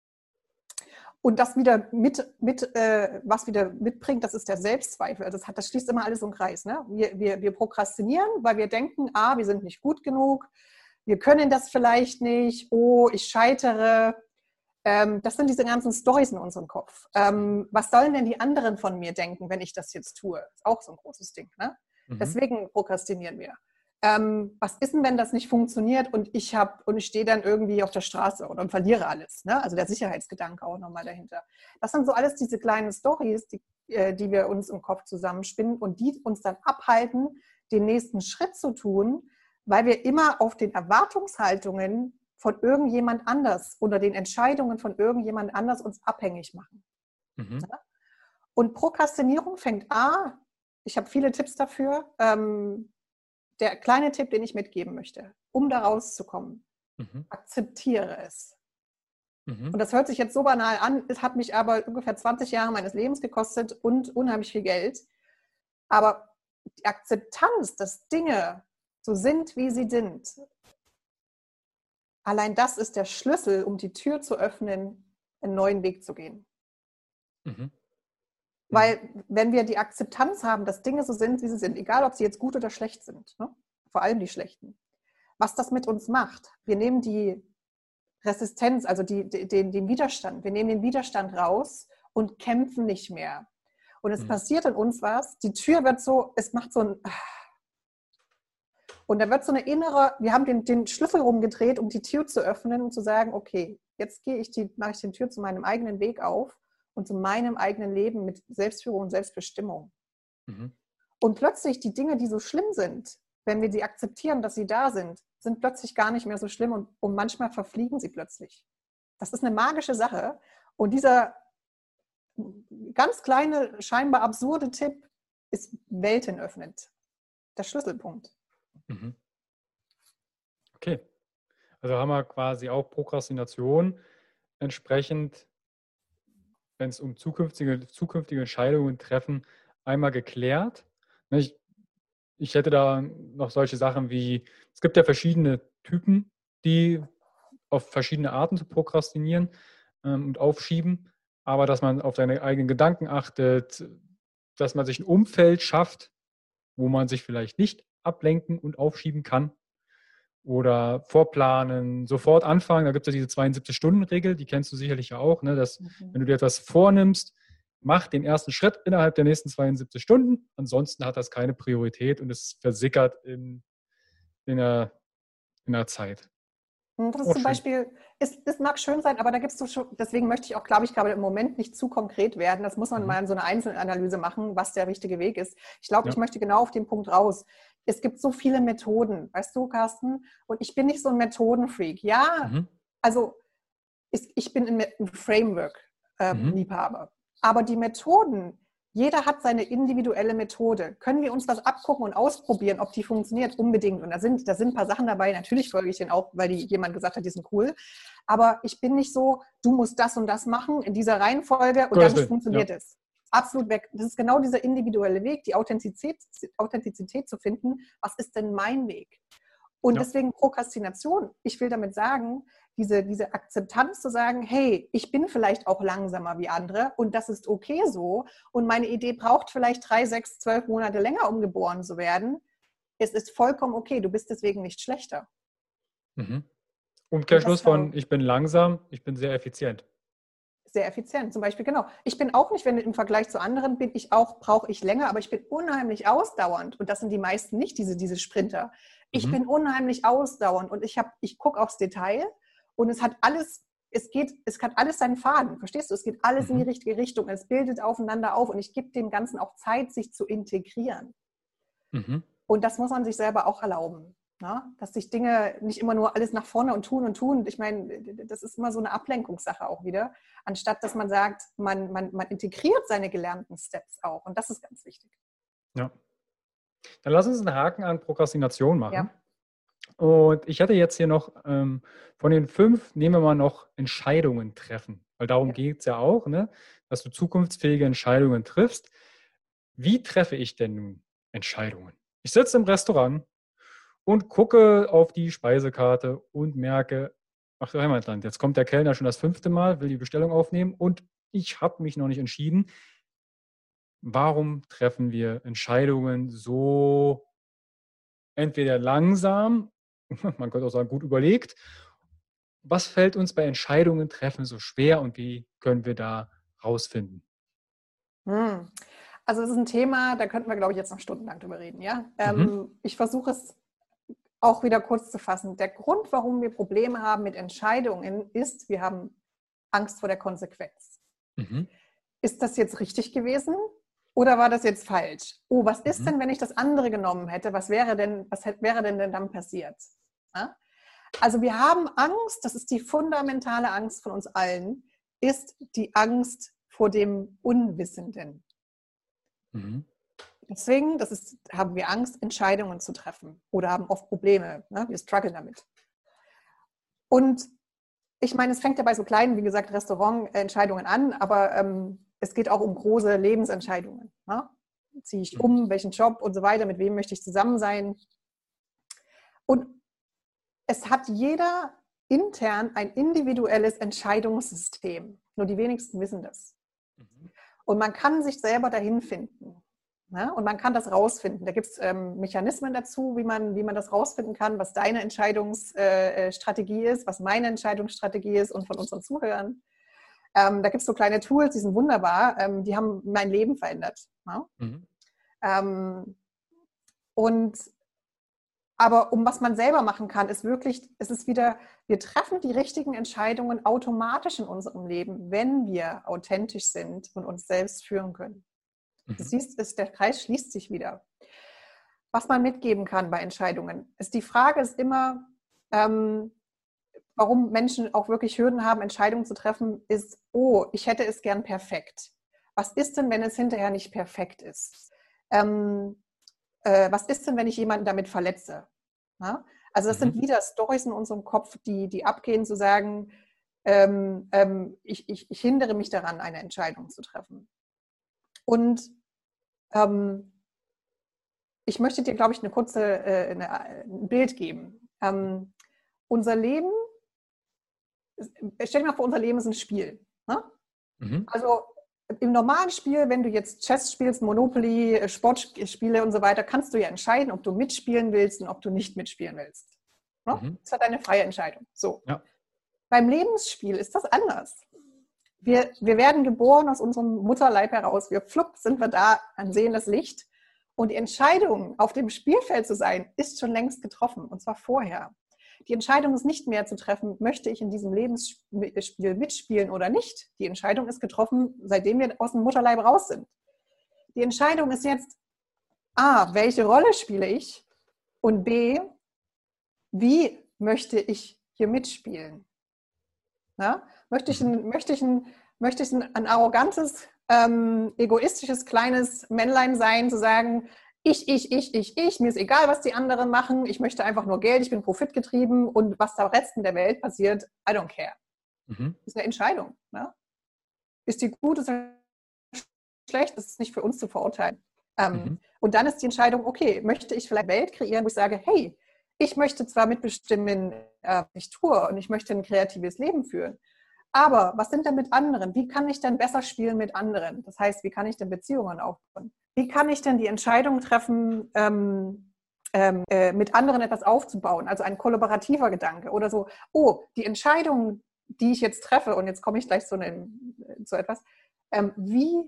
Und das wieder mit, mit äh, was wieder mitbringt, das ist der Selbstzweifel. Also das, hat, das schließt immer alles im Kreis. Ne? Wir, wir, wir prokrastinieren, weil wir denken, ah, wir sind nicht gut genug, wir können das vielleicht nicht, oh, ich scheitere. Ähm, das sind diese ganzen Storys in unserem Kopf. Ähm, was sollen denn die anderen von mir denken, wenn ich das jetzt tue? Das ist auch so ein großes Ding. Ne? Mhm. Deswegen prokrastinieren wir. Ähm, was ist denn, wenn das nicht funktioniert und ich habe und ich stehe dann irgendwie auf der Straße oder verliere alles? Ne? Also der Sicherheitsgedanke auch nochmal dahinter. Das sind so alles diese kleinen Storys, die, äh, die wir uns im Kopf zusammenspinnen und die uns dann abhalten, den nächsten Schritt zu tun, weil wir immer auf den Erwartungshaltungen von irgendjemand anders oder den Entscheidungen von irgendjemand anders uns abhängig machen. Mhm. Ja? Und Prokrastinierung fängt an, ich habe viele Tipps dafür, ähm, der kleine Tipp, den ich mitgeben möchte, um da rauszukommen, Mhm. akzeptiere es. Mhm. Und das hört sich jetzt so banal an, es hat mich aber ungefähr zwanzig Jahre meines Lebens gekostet und unheimlich viel Geld. Aber die Akzeptanz, dass Dinge so sind, wie sie sind, allein das ist der Schlüssel, um die Tür zu öffnen, einen neuen Weg zu gehen. Mhm. Weil wenn wir die Akzeptanz haben, dass Dinge so sind, wie sie sind, egal ob sie jetzt gut oder schlecht sind, ne? Vor allem die schlechten, was das mit uns macht, wir nehmen die Resistenz, also die, den, den Widerstand, wir nehmen den Widerstand raus und kämpfen nicht mehr. Und es Mhm. passiert in uns was, die Tür wird so, es macht so ein... Und da wird so eine innere, wir haben den, den Schlüssel rumgedreht, um die Tür zu öffnen und zu sagen, okay, jetzt gehe ich die, mache ich die Tür zu meinem eigenen Weg auf und zu meinem eigenen Leben mit Selbstführung und Selbstbestimmung. Mhm. Und plötzlich die Dinge, die so schlimm sind, wenn wir sie akzeptieren, dass sie da sind, sind plötzlich gar nicht mehr so schlimm und, und manchmal verfliegen sie plötzlich. Das ist eine magische Sache. Und dieser ganz kleine, scheinbar absurde Tipp ist weltenöffnend. Der Schlüsselpunkt. Mhm. Okay. Also haben wir quasi auch Prokrastination entsprechend, wenn es um zukünftige, zukünftige Entscheidungen treffen, einmal geklärt. Ich, ich hätte da noch solche Sachen wie, es gibt ja verschiedene Typen, die auf verschiedene Arten zu prokrastinieren ähm, und aufschieben, aber dass man auf seine eigenen Gedanken achtet, dass man sich ein Umfeld schafft, wo man sich vielleicht nicht ablenken und aufschieben kann. Oder vorplanen, sofort anfangen. Da gibt es ja diese zweiundsiebzig-Stunden-Regel, die kennst du sicherlich ja auch, ne? Dass, Mhm. wenn du dir etwas vornimmst, mach den ersten Schritt innerhalb der nächsten zweiundsiebzig Stunden. Ansonsten hat das keine Priorität und es versickert in, in, der, in der Zeit. Das ist Oh, zum schön. Beispiel, es, es mag schön sein, aber da gibt es schon, deswegen möchte ich auch, glaube ich, gerade im Moment nicht zu konkret werden. Das muss man Mhm. mal in so einer Einzelanalyse machen, was der richtige Weg ist. Ich glaube, Ja. ich möchte genau auf den Punkt raus. Es gibt so viele Methoden, weißt du, Carsten? Und ich bin nicht so ein Methodenfreak. Ja, Mhm. also ist, ich bin ein Framework-Liebhaber. Mhm. Aber die Methoden, jeder hat seine individuelle Methode. Können wir uns das abgucken und ausprobieren, ob die funktioniert? Unbedingt. Und da sind, da sind ein paar Sachen dabei. Natürlich folge ich denen auch, weil die, jemand gesagt hat, die sind cool. Aber ich bin nicht so, du musst das und das machen in dieser Reihenfolge und dann funktioniert ja. es. Absolut weg. Das ist genau dieser individuelle Weg, die Authentizität, Authentizität zu finden. Was ist denn mein Weg? Und ja. deswegen Prokrastination. Ich will damit sagen, diese, diese Akzeptanz zu sagen, hey, ich bin vielleicht auch langsamer wie andere und das ist okay so. Und meine Idee braucht vielleicht drei, sechs, zwölf Monate länger, um geboren zu werden. Es ist vollkommen okay. Du bist deswegen nicht schlechter. Mhm. Umkehrschluss von, ich bin langsam, ich bin sehr effizient. Sehr effizient, zum Beispiel, genau. Ich bin auch nicht, wenn im Vergleich zu anderen bin ich auch, brauche ich länger, aber ich bin unheimlich ausdauernd. Und das sind die meisten nicht, diese, diese Sprinter. Ich mhm. bin unheimlich ausdauernd und ich, hab, ich gucke aufs Detail und es hat alles, es geht, es hat alles seinen Faden, verstehst du? Es geht alles mhm. in die richtige Richtung, es bildet aufeinander auf und ich gebe dem Ganzen auch Zeit, sich zu integrieren. Mhm. Und das muss man sich selber auch erlauben. Ja, dass sich Dinge nicht immer nur alles nach vorne und tun und tun. Ich meine, das ist immer so eine Ablenkungssache auch wieder, anstatt dass man sagt, man, man, man integriert seine gelernten Steps auch. Und das ist ganz wichtig. Ja. Dann lass uns einen Haken an Prokrastination machen. Ja. Und ich hatte jetzt hier noch ähm, von den fünf, nehmen wir mal noch Entscheidungen treffen. Weil darum ja. geht es ja auch, ne? Dass du zukunftsfähige Entscheidungen triffst. Wie treffe ich denn nun Entscheidungen? Ich sitze im Restaurant und gucke auf die Speisekarte und merke, ach du Heimatland, jetzt kommt der Kellner schon das fünfte Mal, will die Bestellung aufnehmen und ich habe mich noch nicht entschieden. Warum treffen wir Entscheidungen so entweder langsam, man könnte auch sagen gut überlegt? Was fällt uns bei Entscheidungen treffen so schwer und wie können wir da rausfinden? Hm. Also es ist ein Thema, da könnten wir, glaube ich, jetzt noch stundenlang drüber reden. Ja? Ähm, mhm. Ich versuche es auch wieder kurz zu fassen. Der Grund, warum wir Probleme haben mit Entscheidungen, ist, wir haben Angst vor der Konsequenz. Mhm. Ist das jetzt richtig gewesen oder war das jetzt falsch? Oh, was ist mhm. denn, wenn ich das andere genommen hätte? Was wäre denn, was hätte, wäre denn, denn dann passiert? Ja? Also wir haben Angst, das ist die fundamentale Angst von uns allen, ist die Angst vor dem Unwissenden. Mhm. Deswegen, das ist, haben wir Angst, Entscheidungen zu treffen oder haben oft Probleme. Ne? Wir strugglen damit. Und ich meine, es fängt ja bei so kleinen, wie gesagt, Restaurantentscheidungen an, aber ähm, es geht auch um große Lebensentscheidungen. Ne? Ziehe ich um, welchen Job und so weiter, mit wem möchte ich zusammen sein? Und es hat jeder intern ein individuelles Entscheidungssystem. Nur die wenigsten wissen das. Mhm. Und man kann sich selber dahin finden. Ja, und man kann das rausfinden. Da gibt es ähm, Mechanismen dazu, wie man, wie man das rausfinden kann, was deine Entscheidungsstrategie äh, ist, was meine Entscheidungsstrategie ist und von unseren Zuhörern. Ähm, da gibt es so kleine Tools, die sind wunderbar, ähm, die haben mein Leben verändert. Ja? Mhm. Ähm, und aber um was man selber machen kann, ist wirklich, es ist wieder, wir treffen die richtigen Entscheidungen automatisch in unserem Leben, wenn wir authentisch sind und uns selbst führen können. Du siehst, ist, der Kreis schließt sich wieder. Was man mitgeben kann bei Entscheidungen, ist die Frage ist immer, ähm, warum Menschen auch wirklich Hürden haben, Entscheidungen zu treffen, ist, oh, ich hätte es gern perfekt. Was ist denn, wenn es hinterher nicht perfekt ist? Ähm, äh, was ist denn, wenn ich jemanden damit verletze? Ja? Also das mhm. sind wieder Storys in unserem Kopf, die, die abgehen, zu sagen, ähm, ähm, ich, ich, ich hindere mich daran, eine Entscheidung zu treffen. Und ähm, ich möchte dir, glaube ich, eine kurze, äh, eine, ein Bild geben. Ähm, unser Leben, stell dir mal vor, unser Leben ist ein Spiel. Ne? Mhm. Also im normalen Spiel, wenn du jetzt Chess spielst, Monopoly, Sportspiele und so weiter, kannst du ja entscheiden, ob du mitspielen willst und ob du nicht mitspielen willst. Ne? Mhm. Das ist deine freie Entscheidung. So. Ja. Beim Lebensspiel ist das anders. Wir, wir werden geboren aus unserem Mutterleib heraus. Wir flupp sind wir da, dann sehen das Licht. Und die Entscheidung, auf dem Spielfeld zu sein, ist schon längst getroffen. Und zwar vorher. Die Entscheidung ist nicht mehr zu treffen, möchte ich in diesem Lebensspiel mitspielen oder nicht. Die Entscheidung ist getroffen, seitdem wir aus dem Mutterleib raus sind. Die Entscheidung ist jetzt, A, welche Rolle spiele ich? Und B, wie möchte ich hier mitspielen? Ja? Möchte ich ein, möchte ich ein, möchte ich ein, ein arrogantes, ähm, egoistisches, kleines Männlein sein, zu sagen, ich, ich, ich, ich, ich, mir ist egal, was die anderen machen, ich möchte einfach nur Geld, ich bin profitgetrieben und was da Rest in der Welt passiert, I don't care. Mhm. Das ist eine Entscheidung. Ne? Ist die gut, ist die schlecht, das ist nicht für uns zu verurteilen. Ähm, Mhm. und dann ist die Entscheidung, okay, möchte ich vielleicht eine Welt kreieren, wo ich sage, hey, ich möchte zwar mitbestimmen, äh, was ich tue und ich möchte ein kreatives Leben führen, aber was sind denn mit anderen? Wie kann ich denn besser spielen mit anderen? Das heißt, wie kann ich denn Beziehungen aufbauen? Wie kann ich denn die Entscheidung treffen, ähm, ähm, äh, mit anderen etwas aufzubauen? Also ein kollaborativer Gedanke oder so, oh, die Entscheidung, die ich jetzt treffe, und jetzt komme ich gleich zu, eine, zu etwas, ähm, wie,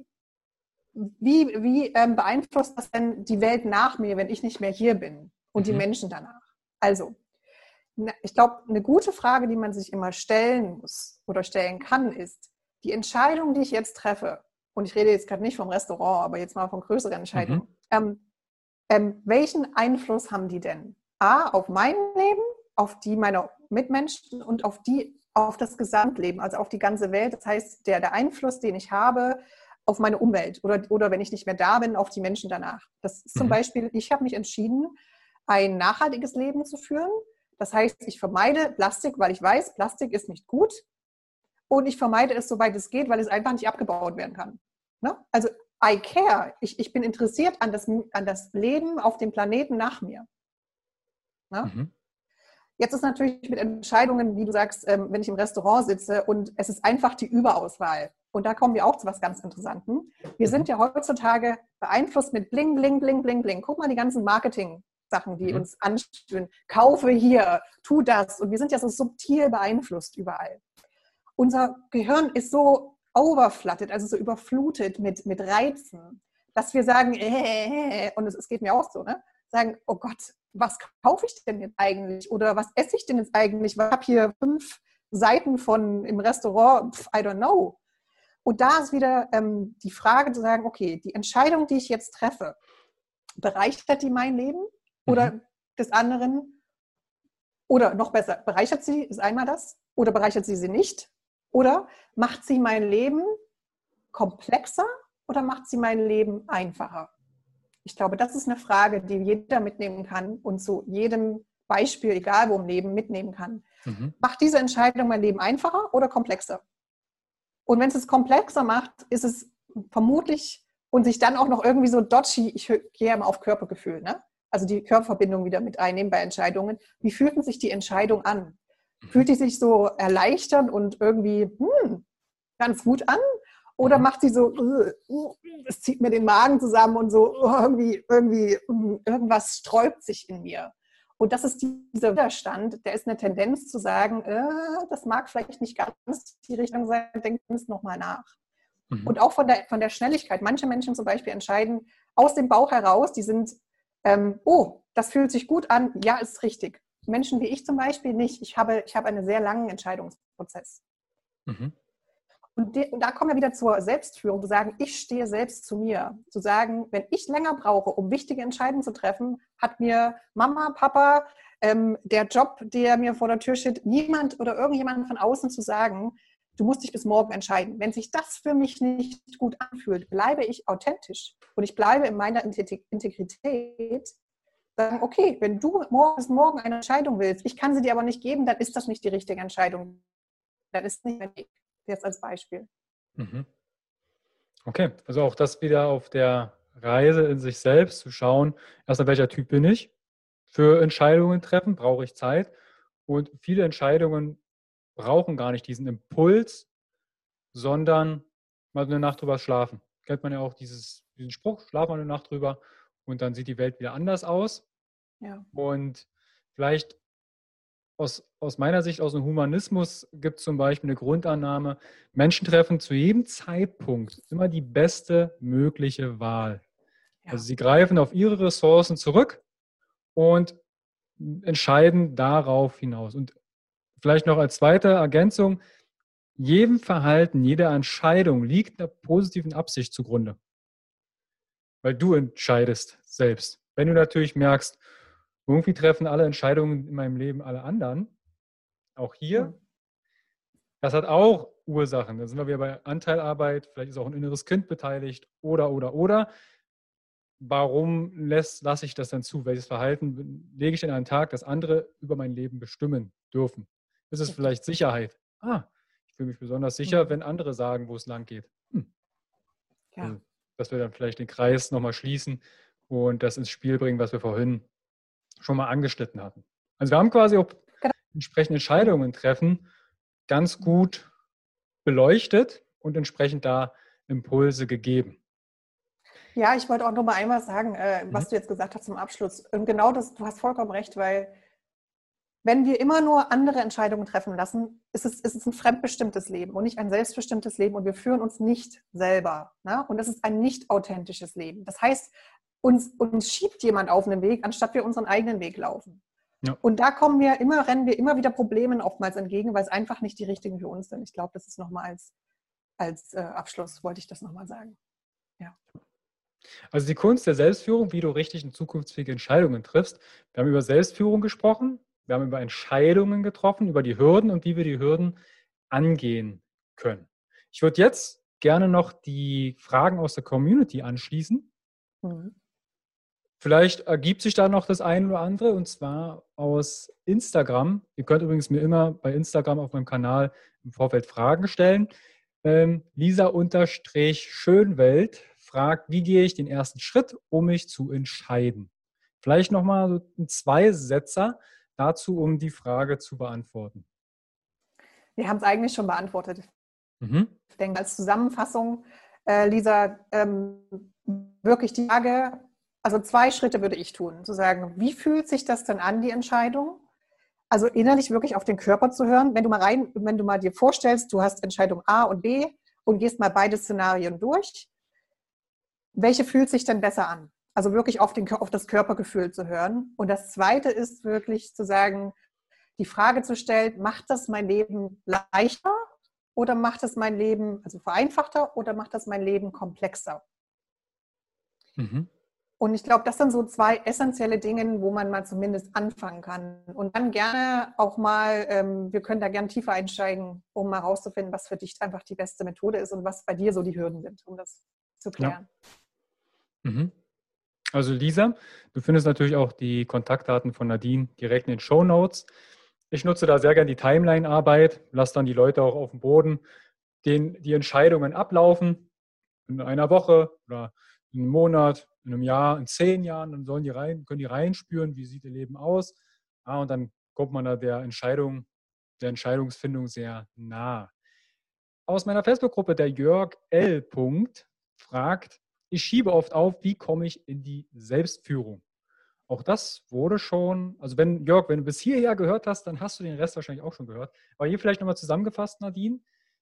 wie, wie ähm, beeinflusst das denn die Welt nach mir, wenn ich nicht mehr hier bin und Mhm. die Menschen danach? Also, ich glaube, eine gute Frage, die man sich immer stellen muss oder stellen kann, ist, die Entscheidung, die ich jetzt treffe, und ich rede jetzt gerade nicht vom Restaurant, aber jetzt mal von größeren Entscheidungen, Mhm. ähm, ähm, welchen Einfluss haben die denn? A, auf mein Leben, auf die meiner Mitmenschen und auf die, auf das Gesamtleben, also auf die ganze Welt. Das heißt, der, der Einfluss, den ich habe auf meine Umwelt oder, oder wenn ich nicht mehr da bin, auf die Menschen danach. Das ist zum Mhm. Beispiel, ich habe mich entschieden, ein nachhaltiges Leben zu führen. Das heißt, ich vermeide Plastik, weil ich weiß, Plastik ist nicht gut. Und ich vermeide es, soweit es geht, weil es einfach nicht abgebaut werden kann. Ne? Also I care. Ich, ich bin interessiert an das, an das Leben auf dem Planeten nach mir. Ne? Mhm. Jetzt ist natürlich mit Entscheidungen, wie du sagst, ähm, wenn ich im Restaurant sitze und es ist einfach die Überauswahl. Und da kommen wir auch zu was ganz Interessantem. Wir Mhm. sind ja heutzutage beeinflusst mit Bling, Bling, Bling, Bling, Bling. Guck mal die ganzen Marketing-Sachen, die Mhm. uns anstehen. Kaufe hier, tu das. Und wir sind ja so subtil beeinflusst überall. Unser Gehirn ist so overflooded, also so überflutet mit, mit Reizen, dass wir sagen, äh, und es, es geht mir auch so, ne? Sagen, oh Gott, was kaufe ich denn jetzt eigentlich? Oder was esse ich denn jetzt eigentlich? Ich habe hier fünf Seiten von im Restaurant, pf, I don't know. Und da ist wieder ähm, die Frage zu sagen, okay, die Entscheidung, die ich jetzt treffe, bereichert die mein Leben Mhm. oder des anderen? Oder noch besser, bereichert sie, ist einmal das, oder bereichert sie sie nicht? Oder macht sie mein Leben komplexer oder macht sie mein Leben einfacher? Ich glaube, das ist eine Frage, die jeder mitnehmen kann und zu jedem Beispiel, egal wo im Leben, mitnehmen kann. Mhm. Macht diese Entscheidung mein Leben einfacher oder komplexer? Und wenn es es komplexer macht, ist es vermutlich und sich dann auch noch irgendwie so dodgy, ich gehe immer auf Körpergefühl, ne? Also die Körperverbindung wieder mit einnehmen bei Entscheidungen. Wie fühlt denn sich die Entscheidung an? Fühlt die sich so erleichternd und irgendwie hm, ganz gut an? Oder Mhm. macht sie so, es zieht mir den Magen zusammen und so irgendwie, irgendwie, irgendwas sträubt sich in mir. Und das ist dieser Widerstand, der ist eine Tendenz zu sagen, äh, das mag vielleicht nicht ganz die Richtung sein, denkt es nochmal nach. Mhm. Und auch von der, von der Schnelligkeit. Manche Menschen zum Beispiel entscheiden aus dem Bauch heraus, die sind, ähm, oh, das fühlt sich gut an, ja, ist richtig. Menschen wie ich zum Beispiel nicht. Ich habe, ich habe einen sehr langen Entscheidungsprozess. Mhm. Und, de, und da kommen wir wieder zur Selbstführung, zu sagen, ich stehe selbst zu mir. Zu sagen, wenn ich länger brauche, um wichtige Entscheidungen zu treffen, hat mir Mama, Papa, ähm, der Job, der mir vor der Tür steht, niemand oder irgendjemand von außen zu sagen, du musst dich bis morgen entscheiden. Wenn sich das für mich nicht gut anfühlt, bleibe ich authentisch und ich bleibe in meiner Integrität. Sagen, okay, wenn du morgen bis morgen eine Entscheidung willst, ich kann sie dir aber nicht geben, dann ist das nicht die richtige Entscheidung. Dann ist es nicht mein Weg. Jetzt als Beispiel. Mhm. Okay, also auch das wieder auf der Reise in sich selbst zu schauen, erstmal, welcher Typ bin ich? Für Entscheidungen treffen brauche ich Zeit und viele Entscheidungen brauchen gar nicht diesen Impuls, sondern mal eine Nacht drüber schlafen. Kennt man ja auch dieses, diesen Spruch, schlaf mal eine Nacht drüber und dann sieht die Welt wieder anders aus. Ja. Und vielleicht aus, aus meiner Sicht, aus dem Humanismus gibt es zum Beispiel eine Grundannahme, Menschen treffen zu jedem Zeitpunkt immer die beste mögliche Wahl. Also Ja. sie greifen auf ihre Ressourcen zurück und entscheiden darauf hinaus. Und vielleicht noch als zweite Ergänzung, jedem Verhalten, jeder Entscheidung liegt eine positiven Absicht zugrunde. Weil du entscheidest selbst. Wenn du natürlich merkst, irgendwie treffen alle Entscheidungen in meinem Leben alle anderen, auch Hm. hier Das hat auch Ursachen. Da sind wir wieder bei Anteilarbeit, vielleicht ist auch ein inneres Kind beteiligt oder, oder, oder. Warum lässt, lasse ich das dann zu? Welches Verhalten lege ich in einen Tag, dass andere über mein Leben bestimmen dürfen? Ist es Richtig. vielleicht Sicherheit? Ah, ich fühle mich besonders sicher, Mhm. wenn andere sagen, wo es lang geht. Hm. Ja. Also, dass wir dann vielleicht den Kreis nochmal schließen und das ins Spiel bringen, was wir vorhin schon mal angeschnitten hatten. Also wir haben quasi auch Genau. entsprechende Entscheidungen treffen, ganz gut beleuchtet und entsprechend da Impulse gegeben. Ja, ich wollte auch noch mal einmal sagen, äh, Mhm. was du jetzt gesagt hast zum Abschluss. Und genau das, du hast vollkommen recht, weil wenn wir immer nur andere Entscheidungen treffen lassen, ist es, ist es ein fremdbestimmtes Leben und nicht ein selbstbestimmtes Leben und wir führen uns nicht selber. Ne? Und das ist ein nicht authentisches Leben. Das heißt, uns, uns schiebt jemand auf einen Weg, anstatt wir unseren eigenen Weg laufen. Ja. Und da kommen wir immer, rennen wir immer wieder Problemen oftmals entgegen, weil es einfach nicht die richtigen für uns sind. Ich glaube, das ist nochmal als, als äh, Abschluss, wollte ich das nochmal sagen. Ja. Also die Kunst der Selbstführung, wie du richtig und zukunftsfähige Entscheidungen triffst. Wir haben über Selbstführung gesprochen, wir haben über Entscheidungen getroffen, über die Hürden und wie wir die Hürden angehen können. Ich würde jetzt gerne noch die Fragen aus der Community anschließen. Mhm. Vielleicht ergibt sich da noch das eine oder andere, und zwar aus Instagram. Ihr könnt übrigens mir immer bei Instagram auf meinem Kanal im Vorfeld Fragen stellen. Ähm, Lisa-Schönwelt fragt, wie gehe ich den ersten Schritt, um mich zu entscheiden? Vielleicht nochmal so ein Zweisetzer dazu, um die Frage zu beantworten. Wir haben es eigentlich schon beantwortet. Mhm. Ich denke, als Zusammenfassung, äh, Lisa, ähm, wirklich die Frage, also zwei Schritte würde ich tun, zu sagen, wie fühlt sich das denn an, die Entscheidung? Also innerlich wirklich auf den Körper zu hören. Wenn du mal rein, wenn du mal dir vorstellst, du hast Entscheidung A und B und gehst mal beide Szenarien durch, welche fühlt sich denn besser an? Also wirklich auf, den, auf das Körpergefühl zu hören. Und das Zweite ist wirklich zu sagen, die Frage zu stellen, macht das mein Leben leichter oder macht es mein Leben, also vereinfachter, oder macht das mein Leben komplexer? Mhm. Und ich glaube, das sind so zwei essentielle Dinge, wo man mal zumindest anfangen kann. Und dann gerne auch mal, ähm, wir können da gerne tiefer einsteigen, um mal herauszufinden, was für dich einfach die beste Methode ist und was bei dir so die Hürden sind, um das zu klären. Ja. Mhm. Also Lisa, du findest natürlich auch die Kontaktdaten von Nadine direkt in den Shownotes. Ich nutze da sehr gerne die Timeline-Arbeit, lasse dann die Leute auch auf dem Boden, denen die Entscheidungen ablaufen, in einer Woche oder in einem Monat, in einem Jahr, in zehn Jahren, dann sollen die rein, können die reinspüren, wie sieht ihr Leben aus. Ja, und dann kommt man da der Entscheidung, der Entscheidungsfindung sehr nah. Aus meiner Facebook-Gruppe, der Jörg L. fragt, ich schiebe oft auf, wie komme ich in die Selbstführung? Auch das wurde schon, also wenn, Jörg, wenn du bis hierher gehört hast, dann hast du den Rest wahrscheinlich auch schon gehört. Aber hier vielleicht nochmal zusammengefasst, Nadine.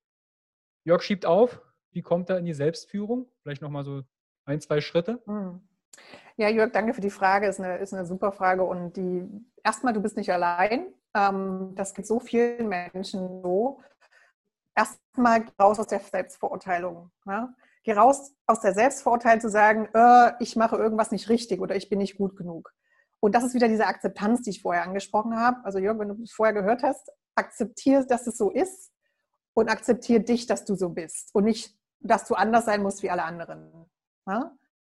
Jörg schiebt auf, wie kommt er in die Selbstführung? Vielleicht nochmal so ein, zwei Schritte. Hm. Ja, Jörg, danke für die Frage. Ist eine, ist eine super Frage. Und die erstmal, du bist nicht allein. Ähm, das geht so vielen Menschen so. Erstmal raus aus der Selbstverurteilung. Ne? Geh raus aus der Selbstverurteilung zu sagen, äh, ich mache irgendwas nicht richtig oder ich bin nicht gut genug. Und das ist wieder diese Akzeptanz, die ich vorher angesprochen habe. Also Jörg, wenn du es vorher gehört hast, akzeptiere, dass es so ist und akzeptiere dich, dass du so bist und nicht, dass du anders sein musst wie alle anderen. Ne?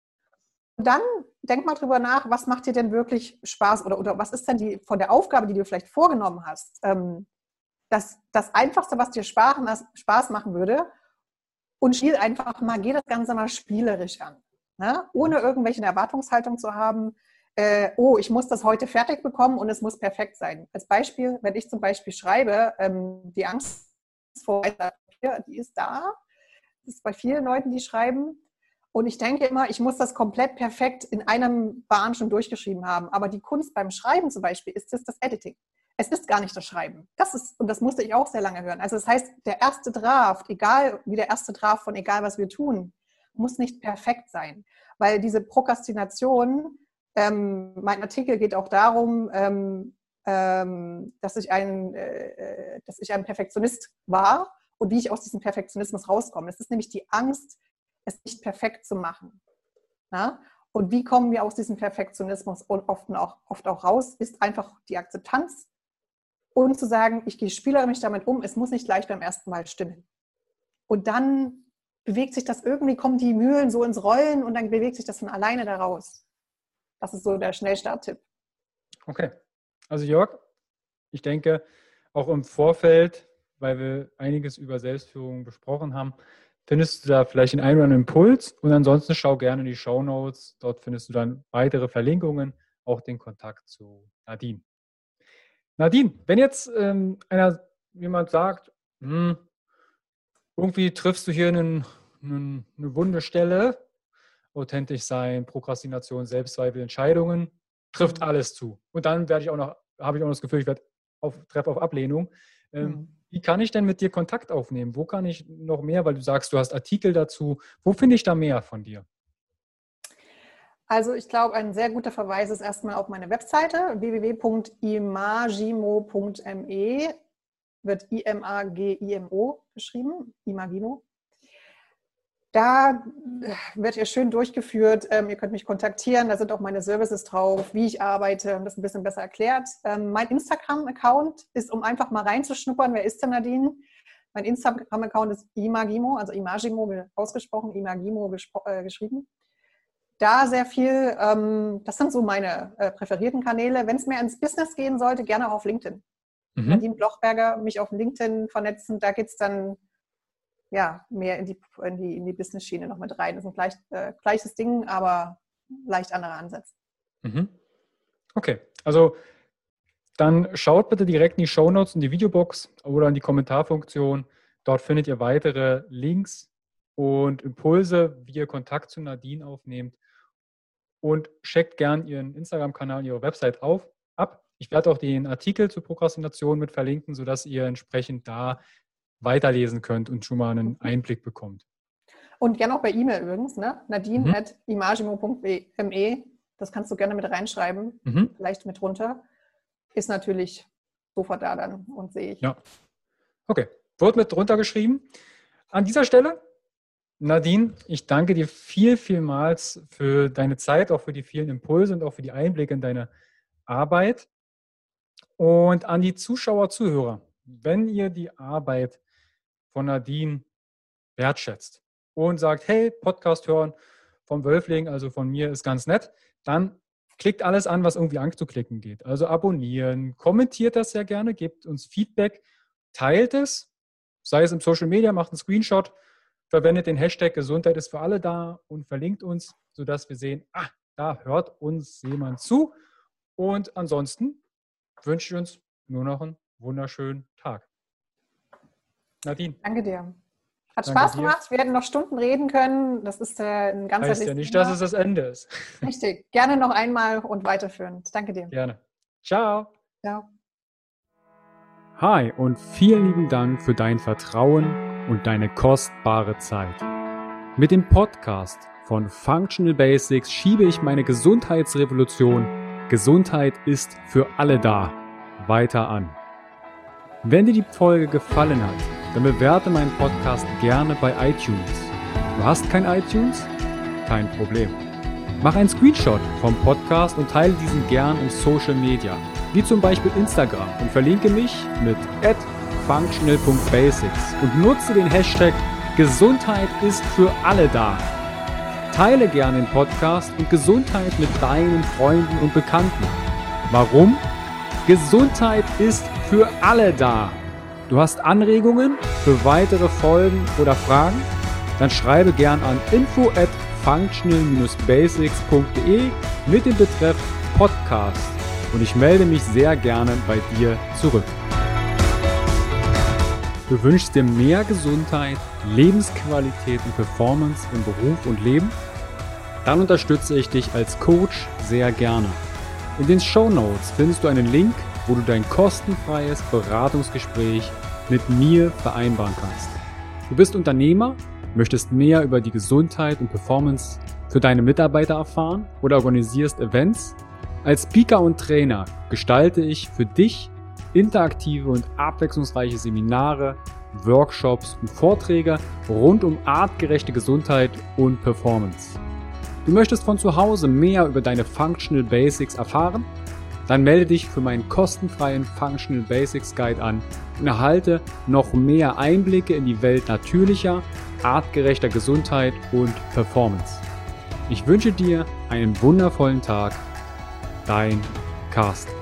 Und dann denk mal drüber nach, was macht dir denn wirklich Spaß oder, oder was ist denn die von der Aufgabe, die du vielleicht vorgenommen hast, ähm, das, das Einfachste, was dir Spaß, Spaß machen würde, und spiel einfach mal, geh das Ganze mal spielerisch an. Ne? Ohne irgendwelche Erwartungshaltung zu haben, äh, oh, ich muss das heute fertig bekommen und es muss perfekt sein. Als Beispiel, wenn ich zum Beispiel schreibe, ähm, die Angst vor Papier, die ist da. Das ist bei vielen Leuten, die schreiben. Und ich denke immer, ich muss das komplett perfekt in einem Bahn schon durchgeschrieben haben. Aber die Kunst beim Schreiben zum Beispiel ist das, das Editing. Es ist gar nicht das Schreiben. Das ist, und das musste ich auch sehr lange hören. Also das heißt, der erste Draft, egal wie der erste Draft von egal was wir tun, muss nicht perfekt sein. Weil diese Prokrastination, ähm, mein Artikel geht auch darum, ähm, ähm, dass, ich ein, äh, dass ich ein Perfektionist war und wie ich aus diesem Perfektionismus rauskomme. Es ist nämlich die Angst, es nicht perfekt zu machen. Ja? Und wie kommen wir aus diesem Perfektionismus oft auch, oft auch raus, ist einfach die Akzeptanz, und zu sagen, ich gehe spielerisch damit um, es muss nicht gleich beim ersten Mal stimmen. Und dann bewegt sich das irgendwie, kommen die Mühlen so ins Rollen und dann bewegt sich das von alleine daraus. Das ist so der Schnellstarttipp. Okay. Also Jörg, ich denke, auch im Vorfeld, weil wir einiges über Selbstführung besprochen haben, findest du da vielleicht den einen oder anderen Impuls und ansonsten schau gerne in die Shownotes. Dort findest du dann weitere Verlinkungen, auch den Kontakt zu Nadine. Nadine, wenn jetzt ähm, einer, jemand sagt, hm, irgendwie triffst du hier einen, einen, eine wunde Stelle, authentisch sein, Prokrastination, Selbstzweifel, Entscheidungen, trifft Mhm. alles zu. Und dann werde ich auch noch, habe ich auch noch das Gefühl, ich werde auf, treffe auf Ablehnung. Ähm, Mhm. Wie kann ich denn mit dir Kontakt aufnehmen? Wo kann ich noch mehr, weil du sagst, du hast Artikel dazu. Wo finde ich da mehr von dir? Also ich glaube, ein sehr guter Verweis ist erstmal auf meine Webseite w w w punkt imagimo punkt m e, wird I M A G I M O geschrieben, Imagimo. Da wird ihr schön durchgeführt. Ähm, ihr könnt mich kontaktieren, da sind auch meine Services drauf, wie ich arbeite und das ein bisschen besser erklärt. Ähm, mein Instagram-Account ist, um einfach mal reinzuschnuppern, wer ist denn Nadine? Mein Instagram-Account ist Imagimo, also Imagimo ausgesprochen, Imagimo gespro- äh, geschrieben. Da sehr viel, ähm, das sind so meine äh, präferierten Kanäle. Wenn es mehr ins Business gehen sollte, gerne auch auf LinkedIn. Mhm. Nadine Blochberger, mich auf LinkedIn vernetzen, da geht es dann ja, mehr in die, in die, in die Business-Schiene noch mit rein. Das ist ein gleich, äh, gleiches Ding, aber leicht andere Ansätze. Mhm. Okay, also dann schaut bitte direkt in die Shownotes und die Videobox oder in die Kommentarfunktion. Dort findet ihr weitere Links und Impulse, wie ihr Kontakt zu Nadine aufnehmt. Und checkt gern ihren Instagram-Kanal und ihre Website auf, ab. Ich werde auch den Artikel zur Prokrastination mit verlinken, sodass ihr entsprechend da weiterlesen könnt und schon mal einen Einblick bekommt. Und gerne auch per E-Mail übrigens, ne? nadine Mhm. at imagimo punkt m e. Das kannst du gerne mit reinschreiben, Mhm. vielleicht mit runter. Ist natürlich sofort da dann und sehe ich. Ja. Okay, wird mit runtergeschrieben. An dieser Stelle, Nadine, ich danke dir viel, vielmals für deine Zeit, auch für die vielen Impulse und auch für die Einblicke in deine Arbeit. Und an die Zuschauer, Zuhörer, wenn ihr die Arbeit von Nadine wertschätzt und sagt, hey, Podcast hören vom Wölfling, also von mir, ist ganz nett, dann klickt alles an, was irgendwie anzuklicken geht. Also abonnieren, kommentiert das sehr gerne, gebt uns Feedback, teilt es, sei es im Social Media, macht einen Screenshot, verwendet den Hashtag Gesundheit ist für alle da und verlinkt uns, sodass wir sehen, ah, da hört uns jemand zu. Und ansonsten wünsche ich uns nur noch einen wunderschönen Tag. Nadine. Danke dir. Hat Danke Spaß dir. gemacht. Wir hätten noch Stunden reden können. Das ist äh, ein ganz Heißt ja nicht, dass es das Ende ist. Richtig. Gerne noch einmal und weiterführen. Danke dir. Gerne. Ciao. Ciao. Hi und vielen lieben Dank für dein Vertrauen und deine kostbare Zeit. Mit dem Podcast von Functional Basics schiebe ich meine Gesundheitsrevolution Gesundheit ist für alle da weiter an. Wenn dir die Folge gefallen hat, dann bewerte meinen Podcast gerne bei iTunes. Du hast kein iTunes? Kein Problem. Mach einen Screenshot vom Podcast und teile diesen gern in Social Media, wie zum Beispiel Instagram, und verlinke mich mit at functional punkt basics und nutze den Hashtag Gesundheit ist für alle da. Teile gerne den Podcast und Gesundheit mit deinen Freunden und Bekannten. Warum? Gesundheit ist für alle da. Du hast Anregungen für weitere Folgen oder Fragen? Dann schreibe gern an info at functional dash basics punkt de mit dem Betreff Podcast und ich melde mich sehr gerne bei dir zurück. Du wünschst dir mehr Gesundheit, Lebensqualität und Performance im Beruf und Leben? Dann unterstütze ich dich als Coach sehr gerne. In den Shownotes findest du einen Link, wo du dein kostenfreies Beratungsgespräch mit mir vereinbaren kannst. Du bist Unternehmer, möchtest mehr über die Gesundheit und Performance für deine Mitarbeiter erfahren oder organisierst Events? Als Speaker und Trainer gestalte ich für dich interaktive und abwechslungsreiche Seminare, Workshops und Vorträge rund um artgerechte Gesundheit und Performance. Du möchtest von zu Hause mehr über deine Functional Basics erfahren? Dann melde dich für meinen kostenfreien Functional Basics Guide an und erhalte noch mehr Einblicke in die Welt natürlicher, artgerechter Gesundheit und Performance. Ich wünsche dir einen wundervollen Tag. Dein Carsten.